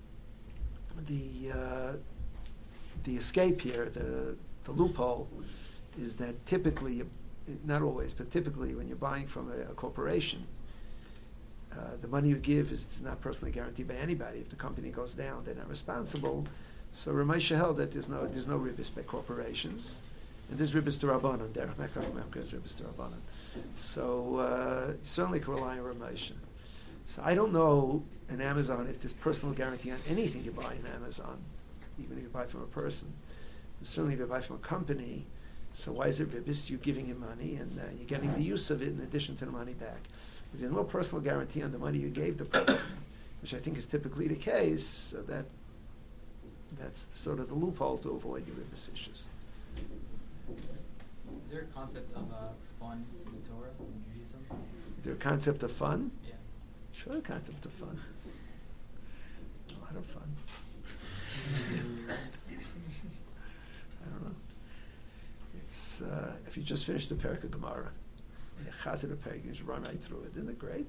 the escape here, the loophole, is that typically, not always, but typically when you're buying from a corporation, the money you give is not personally guaranteed by anybody. If the company goes down, they're not responsible. So Ramesha held that there's no ribbis by corporations, and there's ribbis to Rabbanan. Derech Mekach Memker is ribbis to Rabbanan. So you certainly can rely on Ramesha. So I don't know in Amazon if there's personal guarantee on anything you buy in Amazon, even if you buy from a person. Certainly if you buy from a company, so why is it ribbis? You're giving him money and you're getting the use of it in addition to the money back. If there's no personal guarantee on the money you gave the person, which I think is typically the case, so that's sort of the loophole to avoid the ribbis issues. Is there a concept of fun in the Torah, in Judaism? Is there a concept of fun? Yeah. Sure, a concept of fun. A lot of fun. I don't know. It's if you just finished the Perek of Gemara, you chazed the Perek, you just run right through it. Isn't it great?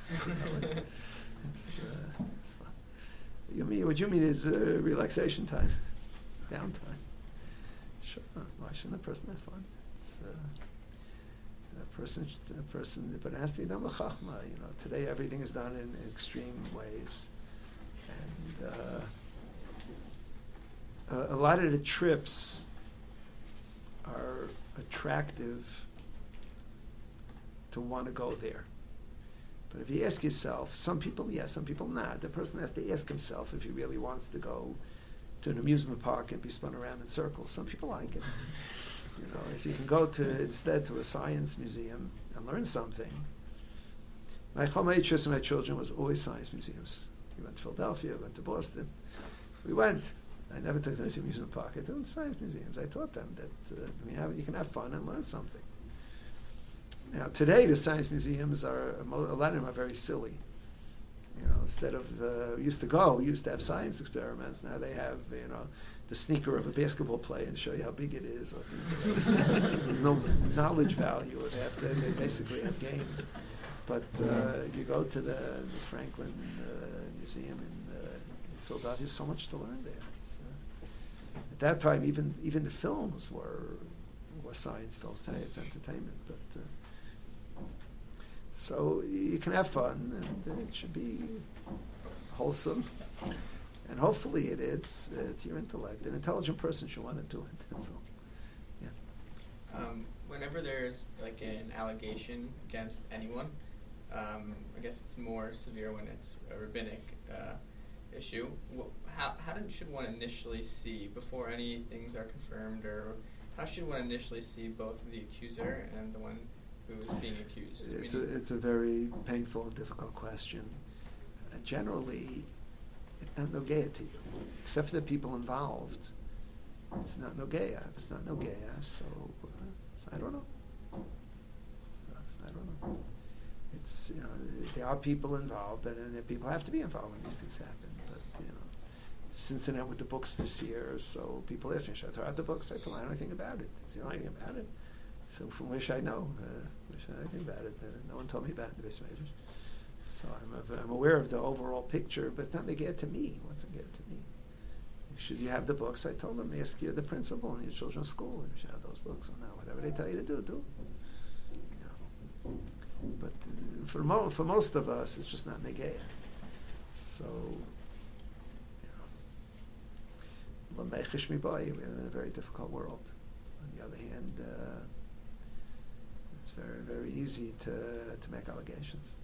It's fun. What you mean is relaxation time, downtime. Sure. Why shouldn't a person have fun? It's a person, but it has to be done with chachma. Today everything is done in extreme ways, and a lot of the trips are attractive to want to go there. But if you ask yourself, some people yes, some people not. The person has to ask himself if he really wants to go to an amusement park and be spun around in circles. Some people like it. If you can go instead to a science museum and learn something. My chomei interest in my children was always science museums. We went to Philadelphia, went to Boston. We went. I never took them to an amusement park. I took them to science museums. I taught them that you can have fun and learn something. Now today the science museums a lot of them are very silly. Instead of we used to have science experiments. Now they have the sneaker of a basketball player and show you how big it is. Or things like that. There's no knowledge value of that. They basically have games. But if you go to the Franklin Museum in Philadelphia, there's so much to learn there. At that time, even the films were science films. Today it's entertainment, but. So you can have fun, and it should be wholesome, and hopefully it is to your intellect. An intelligent person should want to do it. That's all. Yeah. Whenever there's like an allegation against anyone, I guess it's more severe when it's a rabbinic issue. How should one initially see before any things are confirmed, or how should one initially see both the accuser and the one who is being accused? It's a very painful and difficult question. Generally, it's not nogea to you, except for the people involved. It's not nogea. If it's not nogea, so I don't know. I don't know. It's there are people involved, and people have to be involved when these things happen. But this incident with the books this year, so people ask me, should I throw out the books? I told them I don't know anything about it. I don't know anything about it. So from where should I know? Where should I know anything about it? No one told me about it in the base majors. So I'm aware of the overall picture, but it's not nogea to me. What's nogea to me? Should you have the books? I told them, ask the principal in your children's school. You should have those books or not. Whatever they tell you to do, do. You know. But for most of us, it's just not Negeya. So, Lamechish Mibai, we're in a very difficult world. On the other hand, it's very, very easy to make allegations.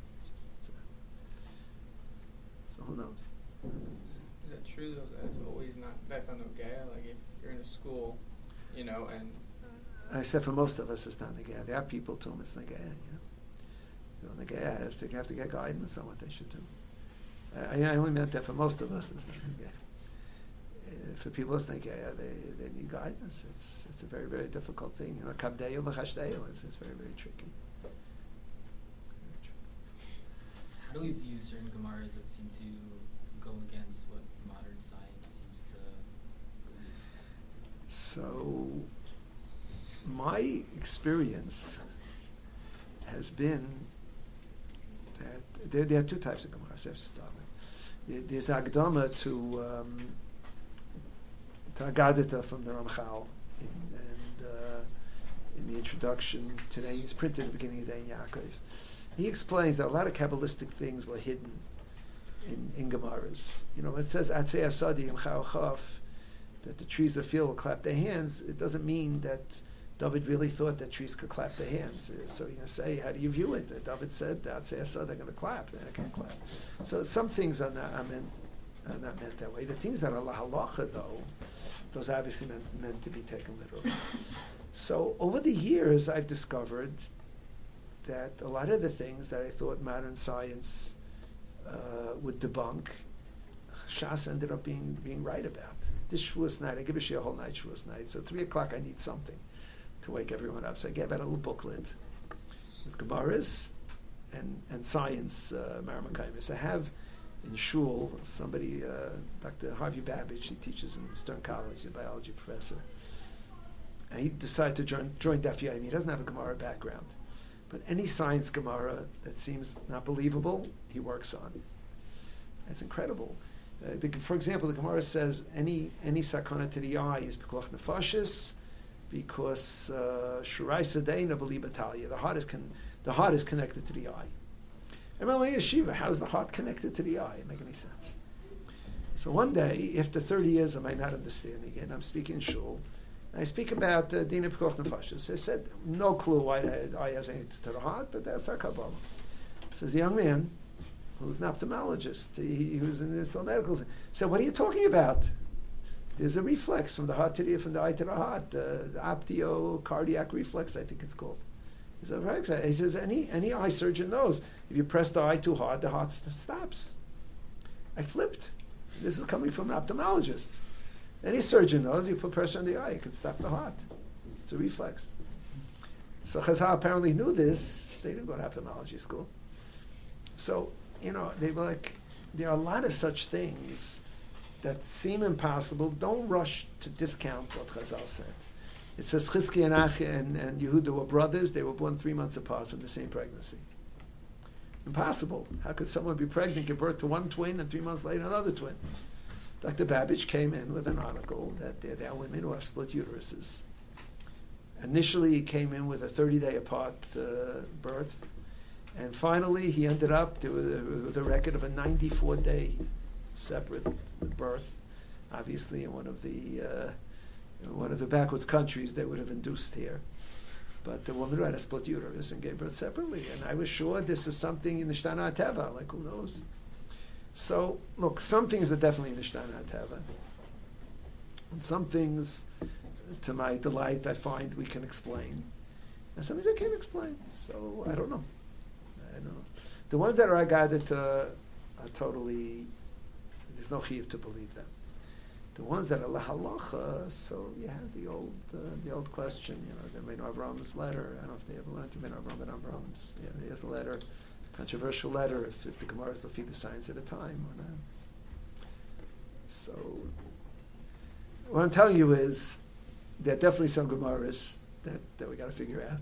So who knows? Is that true though? That's always not. That's unogea. Like if you're in a school, and I said for most of us, it's not Negeya. There are people to whom it's Negeya. Negeya have to get guidance on what they should do. I only meant that for most of us, it's not Negeya. For people, it's Negeya. They need guidance. It's a very, very difficult thing. Kabdeyu v'chashdeyu. It's very, very tricky. How do we view certain Gemaras that seem to go against what modern science seems to believe? So, my experience has been that there are two types of Gemaras. There's Agdama to Agadita from the Ramchal, in the introduction today. It's printed at the beginning of the Ein Yaakov. He explains that a lot of Kabbalistic things were hidden in Gemaras. It says Atzei Asadi Imchao Chaf, that the trees of the field will clap their hands. It doesn't mean that David really thought that trees could clap their hands. So you're going to say, how do you view it? That David said, Atzei Asad, they're going to clap. They can't clap. So some things are not meant that way. The things that are la halacha, though, those obviously meant to be taken literally. So over the years, I've discovered that a lot of the things that I thought modern science would debunk, Shas ended up being right about. This Shavuos night, I give a shir a whole night Shavuos night, so 3 o'clock I need something to wake everyone up. So I gave out a little booklet with Gemaras and science Maramakaimis. I have in shul somebody, Dr. Harvey Babbage, he teaches in Stern College, he's a biology professor. And he decided to join Daf Yomi. He doesn't have a Gemara background. But any science Gemara that seems not believable, he works on. It's incredible. For example, the Gemara says any sakana to the eye is pekuach nefashis because shurai sadeina b'li batalia. The heart is connected to the eye. And Malay Yeshiva, how is the heart connected to the eye? It make any sense? So one day, after 30 years of my not understanding it, I'm speaking in shul. I speak about Dina Pekuach Nefashis. I said, no clue why the eye has anything to the heart, but that's our Kabbalah. Says a young man who's an ophthalmologist. He was in Israel Medical. Said, what are you talking about? There's a reflex from the eye to the heart, the optio-cardiac reflex, I think it's called. He says, any eye surgeon knows if you press the eye too hard, the heart stops. I flipped. This is coming from an ophthalmologist. Any surgeon knows you put pressure on the eye, it can stop the heart. It's a reflex. So Chazal apparently knew this. They didn't go to ophthalmology school. So, they were like, there are a lot of such things that seem impossible. Don't rush to discount what Chazal said. It says Chizki and Achi and Yehuda were brothers. They were born 3 months apart from the same pregnancy. Impossible. How could someone be pregnant, give birth to one twin, and 3 months later another twin? Dr. Babbage came in with an article that there are women who have split uteruses. Initially, he came in with a 30-day apart birth, and finally, he ended up with a record of a 94-day separate birth. Obviously, in one of the backwards countries, they would have induced here. But the woman who had a split uterus and gave birth separately, and I was sure this is something in the Shtana Teva, like who knows? So, look, some things are definitely in the Shtana Teva. And some things, to my delight, I find we can explain. And some things I can't explain. So, I don't know. The ones that are Agadat are totally, there's no chiyuv to believe them. The ones that are lahalacha, so you have the old question, the Rabbeinu Avram's letter. I don't know if they ever learned Rabbeinu Avram and Avram's. Yeah, there's a letter, controversial letter, if the Gemara is the science at a time or not. So, what I'm telling you is, there are definitely some Gemaras that we got to figure out.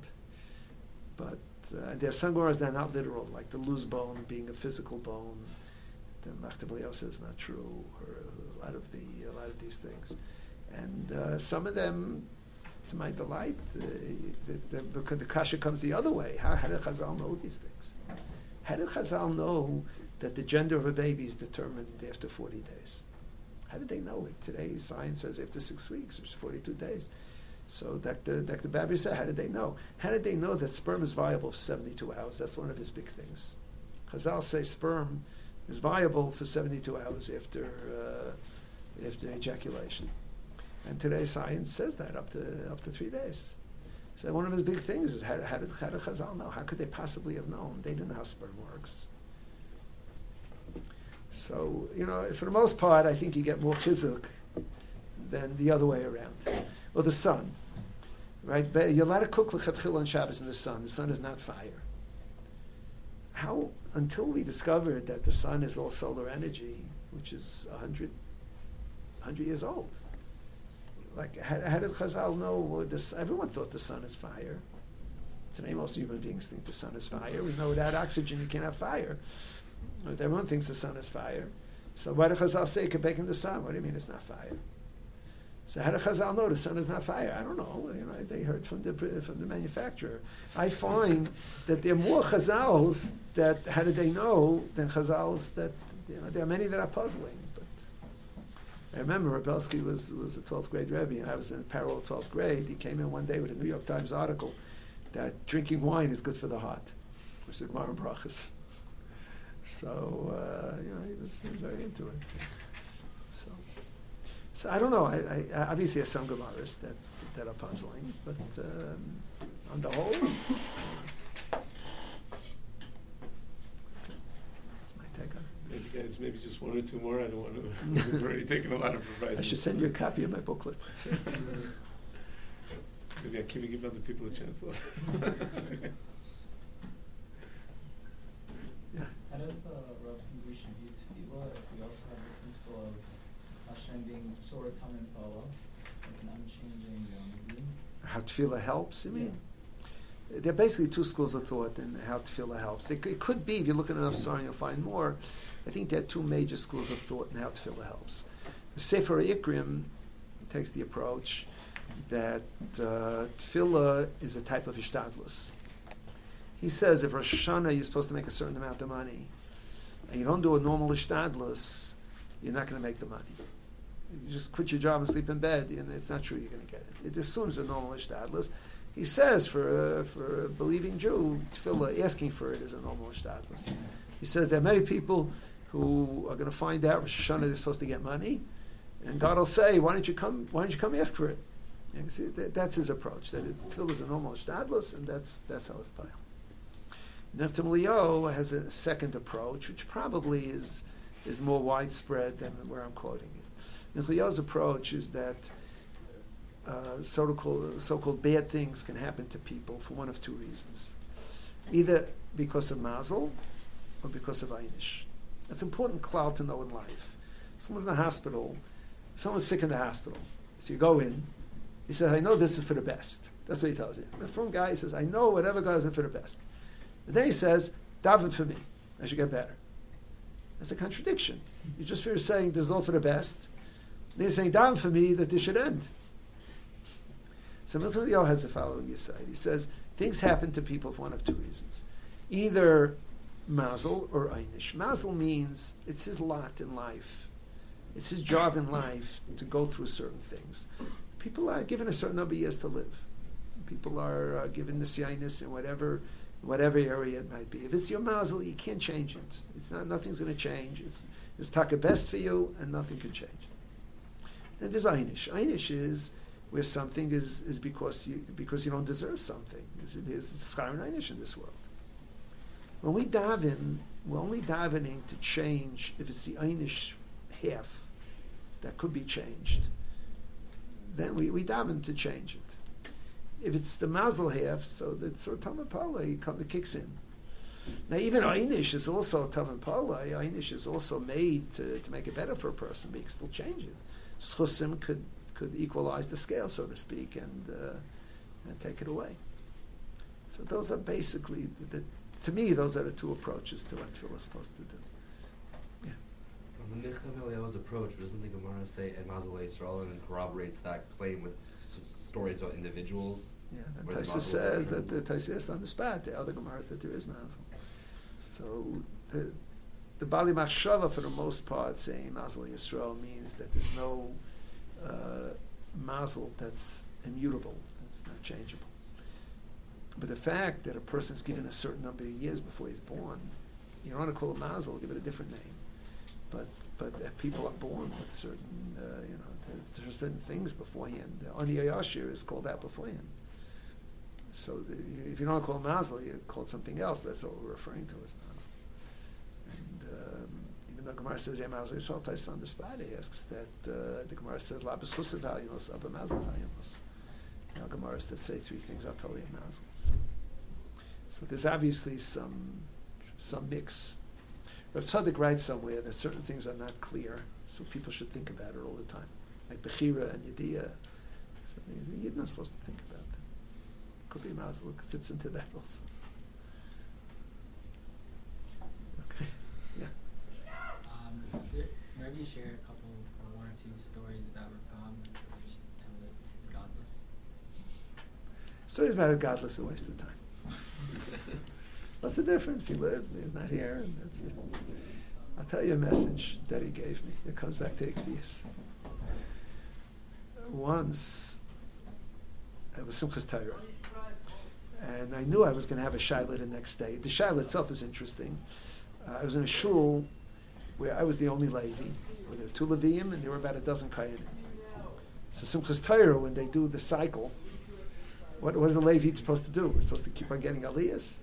But there are some Gemaras that are not literal, like the loose bone being a physical bone, Machtav says is not true, or a lot of these things, and some of them, to my delight, because the kasha comes the other way. How did Chazal know these things? How did Chazal know that the gender of a baby is determined after 40 days? How did they know it? Today, science says after 6 weeks, which is 42 days. So Dr. Babi said, how did they know? How did they know that sperm is viable for 72 hours? That's one of his big things. Chazal say sperm is viable for 72 hours after ejaculation. And today science says that up to 3 days. So one of his big things is how did Chazal know? How could they possibly have known? They didn't know how sperm works. So, for the most part, I think you get more chizuk than the other way around. Or the sun, right? You're allowed to cook l'chatchila on Shabbos in the sun. The sun is not fire. How, until we discovered that the sun is all solar energy, which is 100 years old. Like, how did Chazal know this? Everyone thought the sun is fire. Today, most human beings think the sun is fire. We know without oxygen you can't have fire. But everyone thinks the sun is fire. So why did Chazal say you can bake in the sun? What do you mean it's not fire? So how did Chazal know the sun is not fire? I don't know. They heard from the manufacturer. I find that there are more Chazals that how did they know than Chazals that there are many that are puzzling. But I remember Rebelsky was a 12th grade Rebbe, and I was in parallel 12th grade. He came in one day with a New York Times article that drinking wine is good for the heart, which is Gemara Brachas. So he was very into it. So I don't know. I obviously there's some Gemaras that are puzzling, but on the whole, that's my take on it. Maybe guys, just one or two more. I don't want to. We've already taken a lot of advice. I should send you a copy of my booklet. Maybe I can give other people a chance. Yeah. How does the Rav think we should view tefillah if we also have the principle of Hashem being Sora Tam and Pala, like an unchanging being? How tefillah helps, you mean? There are basically two schools of thought in how tefillah helps. It could be, if you look at enough Zohar, you'll find more. I think there are two major schools of thought in how tefillah helps. The Sefer Ikrim takes the approach that tefillah is a type of ishtadlus. He says if Rosh Hashanah you're supposed to make a certain amount of money, and you don't do a normal ishtadlus, you're not going to make the money. You just quit your job and sleep in bed, and it's not true you're going to get it. It assumes a normal ishtadlus. He says for a believing Jew, tefillah, asking for it is a normal ishtadlus. He says there are many people who are going to find out Rosh Hashanah they're supposed to get money, and God will say, why don't you come ask for it? You see, that's his approach. That tefillah is a normal ishtadlus, and that's how it's played. Neftam Leo has a second approach, which probably is more widespread than where I'm quoting it. Neftam Leo's approach is that so-called bad things can happen to people for one of two reasons. Either because of mazel or because of einish. That's an important cloud to know in life. Someone's in the hospital, someone's sick in the hospital. So you go in, he says, I know this is for the best. That's what he tells you. The front guy says, I know whatever goes in for the best. And then he says, daven for me, I should get better. That's a contradiction. You just finish saying this is all for the best. Then you're saying, daven for me, that this should end. So Milton Leo has the following insight. He says, things happen to people for one of two reasons. Either mazel or einish. Mazel means it's his lot in life. It's his job in life to go through certain things. People are given a certain number of years to live. People are given the siyainis in whatever area it might be. If it's your mazel, you can't change it. It's not. Nothing's going to change. It's taka best for you, and nothing can change. Then there's einish. Einish is where something is because you don't deserve something. There's schar and einish in this world. When we daven, we're only davening to change if it's the einish half that could be changed. Then we daven to change it. If it's the mazel half, so that sort of tam and pala, it kicks in. Now even einish is also tam and pala. Einish is also made to make it better for a person, but you can still change it. Schusim could equalize the scale, so to speak, and take it away. So those are basically, to me, those are the two approaches to what tefillah is supposed to do. Yeah. On the Micham Eliyahu's approach, doesn't the Gemara say "and Mazel Yisrael" and then corroborates that claim with stories about individuals? Yeah, and Where the Taisa Mazel says version- that the Taisa is on the spot. The other Gemaras that there is Mazel. So the Bali Machshava, for the most part, saying Mazel Yisrael means that there's no Mazel that's immutable, that's not changeable. But the fact that a person's given a certain number of years before he's born, you don't want to call it Mazel, give it a different name. But people are born with certain, there's certain things beforehand. The Ani Yashir is called out beforehand. So if you don't call it Mazel, you call it something else. That's what we're referring to as Mazel. And even though Gemara says Mazel Yisrael, Taisa on the spot, he asks that the Gemara says La B'schusa V'Hayinos, Abba Mazel V'Hayinos. Now Gemaras that say three things are totally Mazel. So there's obviously some mix. Rav Tzadok writes somewhere that certain things are not clear, so people should think about it all the time. Like Bechira and Yediyah. So you're not supposed to think about them. Could be Mazel, it fits into that also. Okay, yeah. Maybe you share a couple or one or two stories about Rapam that's sort of just tell that he's godless. Stories about a godless are a waste of time. What's the difference? He lived, he's not here, and that's it. I'll tell you a message that he gave me. It comes back to Ikvius. Once, it was Simchas Torah, and I knew I was going to have a shayla the next day. The shayla itself is interesting. I was in a shul where I was the only Levi, where there were 2 Leviim, and there were about a dozen Kayanim. So Simchas Torah, when they do the cycle, what is the Levi supposed to do? We're supposed to keep on getting aliyahs.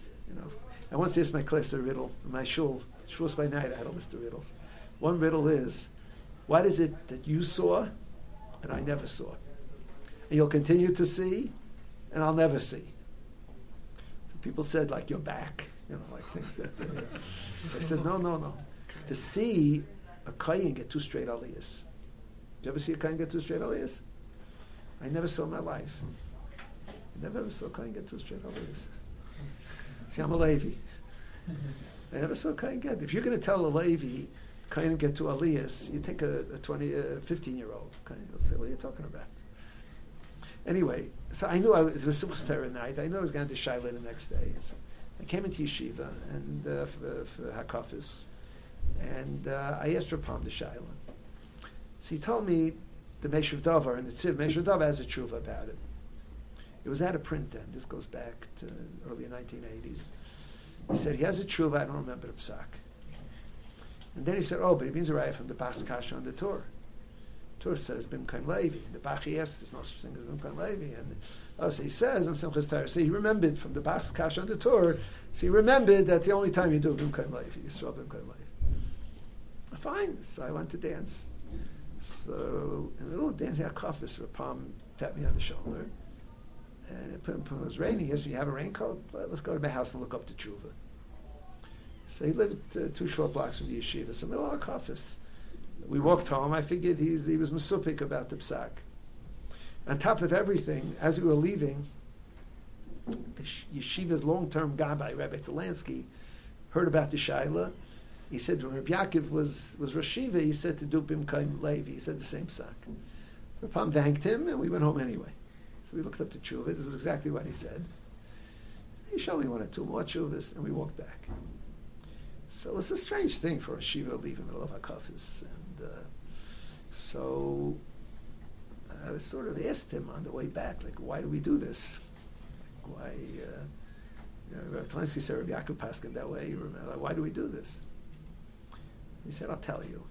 I once asked my class a riddle in my shul by night. I had a list of riddles. One riddle is, what is it that you saw and I never saw? And you'll continue to see, and I'll never see. So people said, like, your back, like things that. So I said, no. To see a kohen get 2 straight aliyahs. Did you ever see a kohen get 2 straight aliyahs? I never saw in my life. I never ever saw a kohen get 2 straight aliyahs. See, I'm a Levi. I never saw a kohen get. If you're going to tell a Levi, kohen get 2 aliyahs, you take a 15-year-old. He'll say, what are you talking about? Anyway, so I knew it was Simchas Torah night. I knew I was going to Shaila the next day. So I came into yeshiva and for Hakafis, and I asked Rapam the Shaila. So he told me the Meshuv Davar, and the Tziv Meshuv Davar has a tshuva about it. It was out of print then. This goes back to early 1980s. He said he has a tshuva. I don't remember the psak. And then he said, but he means a raya from the Bach's Kasha on the Torah. Torah says Bimkaim Levi. The Bach asks, there's no such thing as Bimkaim Levi. And so he says on Simchas Torah. So he remembered from the Bach's Kasha on the Torah. So he remembered that the only time you do Bimkaim Levi, Yisrael Bimkaim Levi. Fine. So I went to dance. So in the middle of dancing at Kafis, Rapam tapped me on the shoulder. And it was raining. He asked me, you have a raincoat? Let's go to my house and look up the tshuva. So he lived 2 short blocks from the yeshiva. So middle of Kafis. We walked home. I figured he was mesupik about the psak. On top of everything, as we were leaving, the yeshiva's long-term gabbai, Rabbi Talansky, heard about the shaila. He said when Rabbi Yaakov was Rosh Yeshiva, he said to do Bimkaim Levi. He said the same psak. Rapam thanked him, and we went home anyway. So we looked up the tshuvas. It was exactly what he said. He showed me 1 or 2 more tshuvas, and we walked back. So it's a strange thing for a shiva to leave in the middle of Hakafis. And so I sort of asked him on the way back, like, why do we do this? Why, Rabbi Talansky said Rabbi Yaakov Paskin that way. Like, why do we do this? He said, I'll tell you.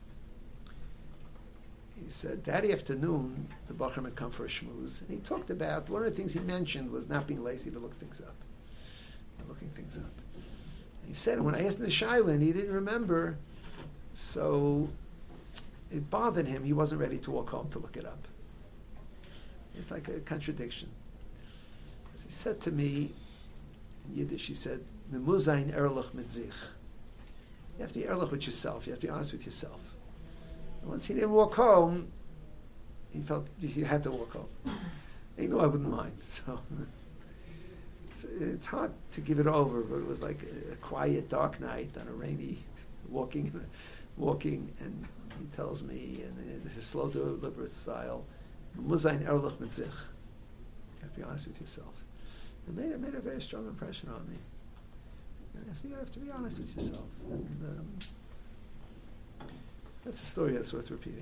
He said, that afternoon, the Bachram had come for a shmooze, and he talked about, one of the things he mentioned was not being lazy to look things up. Looking things up. He said, when I asked him the Shaila, and he didn't remember, so it bothered him. He wasn't ready to walk home to look it up. It's like a contradiction. So he said to me, in Yiddish, he said, Memuzayin erlich mitzich. You have to be erlich with yourself. You have to be honest with yourself. And once he didn't walk home, he felt he had to walk home. He knew I wouldn't mind. So it's hard to give it over, but it was like a quiet, dark night on a rainy, walking walking, and he tells me in his slow deliberate style, "Muzayin erlich mit sich." You have to be honest with yourself. It made a very strong impression on me. And you have to be honest with yourself, and that's a story that's worth repeating.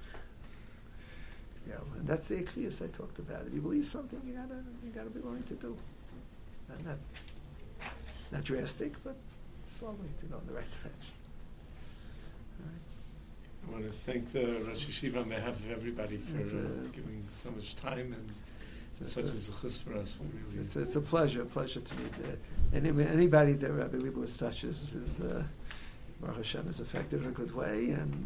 And that's the ikviyus I talked about. If you believe something, you gotta be willing to do. And not drastic, but slowly to go in the right direction. All right. I want to thank the Rosh Yeshiva on behalf of everybody for giving so much time and such a zechus for us. It's a pleasure to meet anybody that Rabbi Leibowitz touches is Baruch Hashem is affected in a good way, and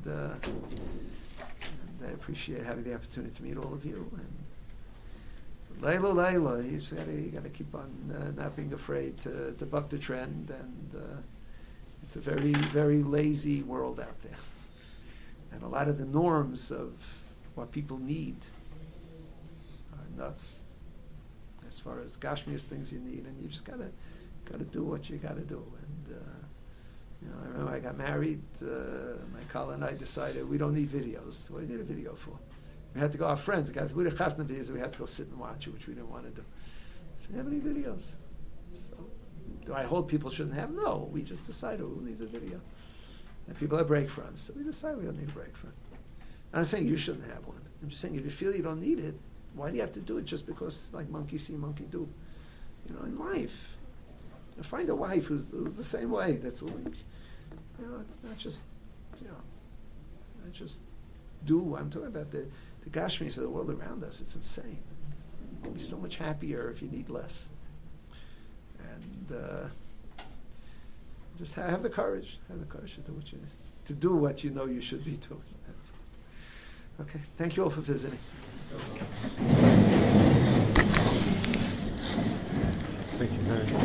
I appreciate having the opportunity to meet all of you. And Layla, you got to keep on not being afraid to buck the trend, and it's a very, very lazy world out there, and a lot of the norms of what people need are nuts as far as gashmias things you need, and you just gotta do what you gotta do. And I remember I got married. My Kala and I decided we don't need videos. What do you need a video for? We had to go. Our friends got we did chasna videos. We had to go sit and watch it, which we didn't want to do. So we have any videos? So do I hold people shouldn't have? No, we just decided who needs a video. And people have break fronts, so we decided we don't need a break front. I'm not saying you shouldn't have one. I'm just saying if you feel you don't need it, why do you have to do it just because like monkey see, monkey do? In life. Find a wife who's the same way. That's willing. It's not just, not just do. I'm talking about the gashmis of the world around us. It's insane. You'll be so much happier if you need less. And just have the courage. Have the courage to do what you know you should be doing. That's okay. Thank you all for visiting. Thank you.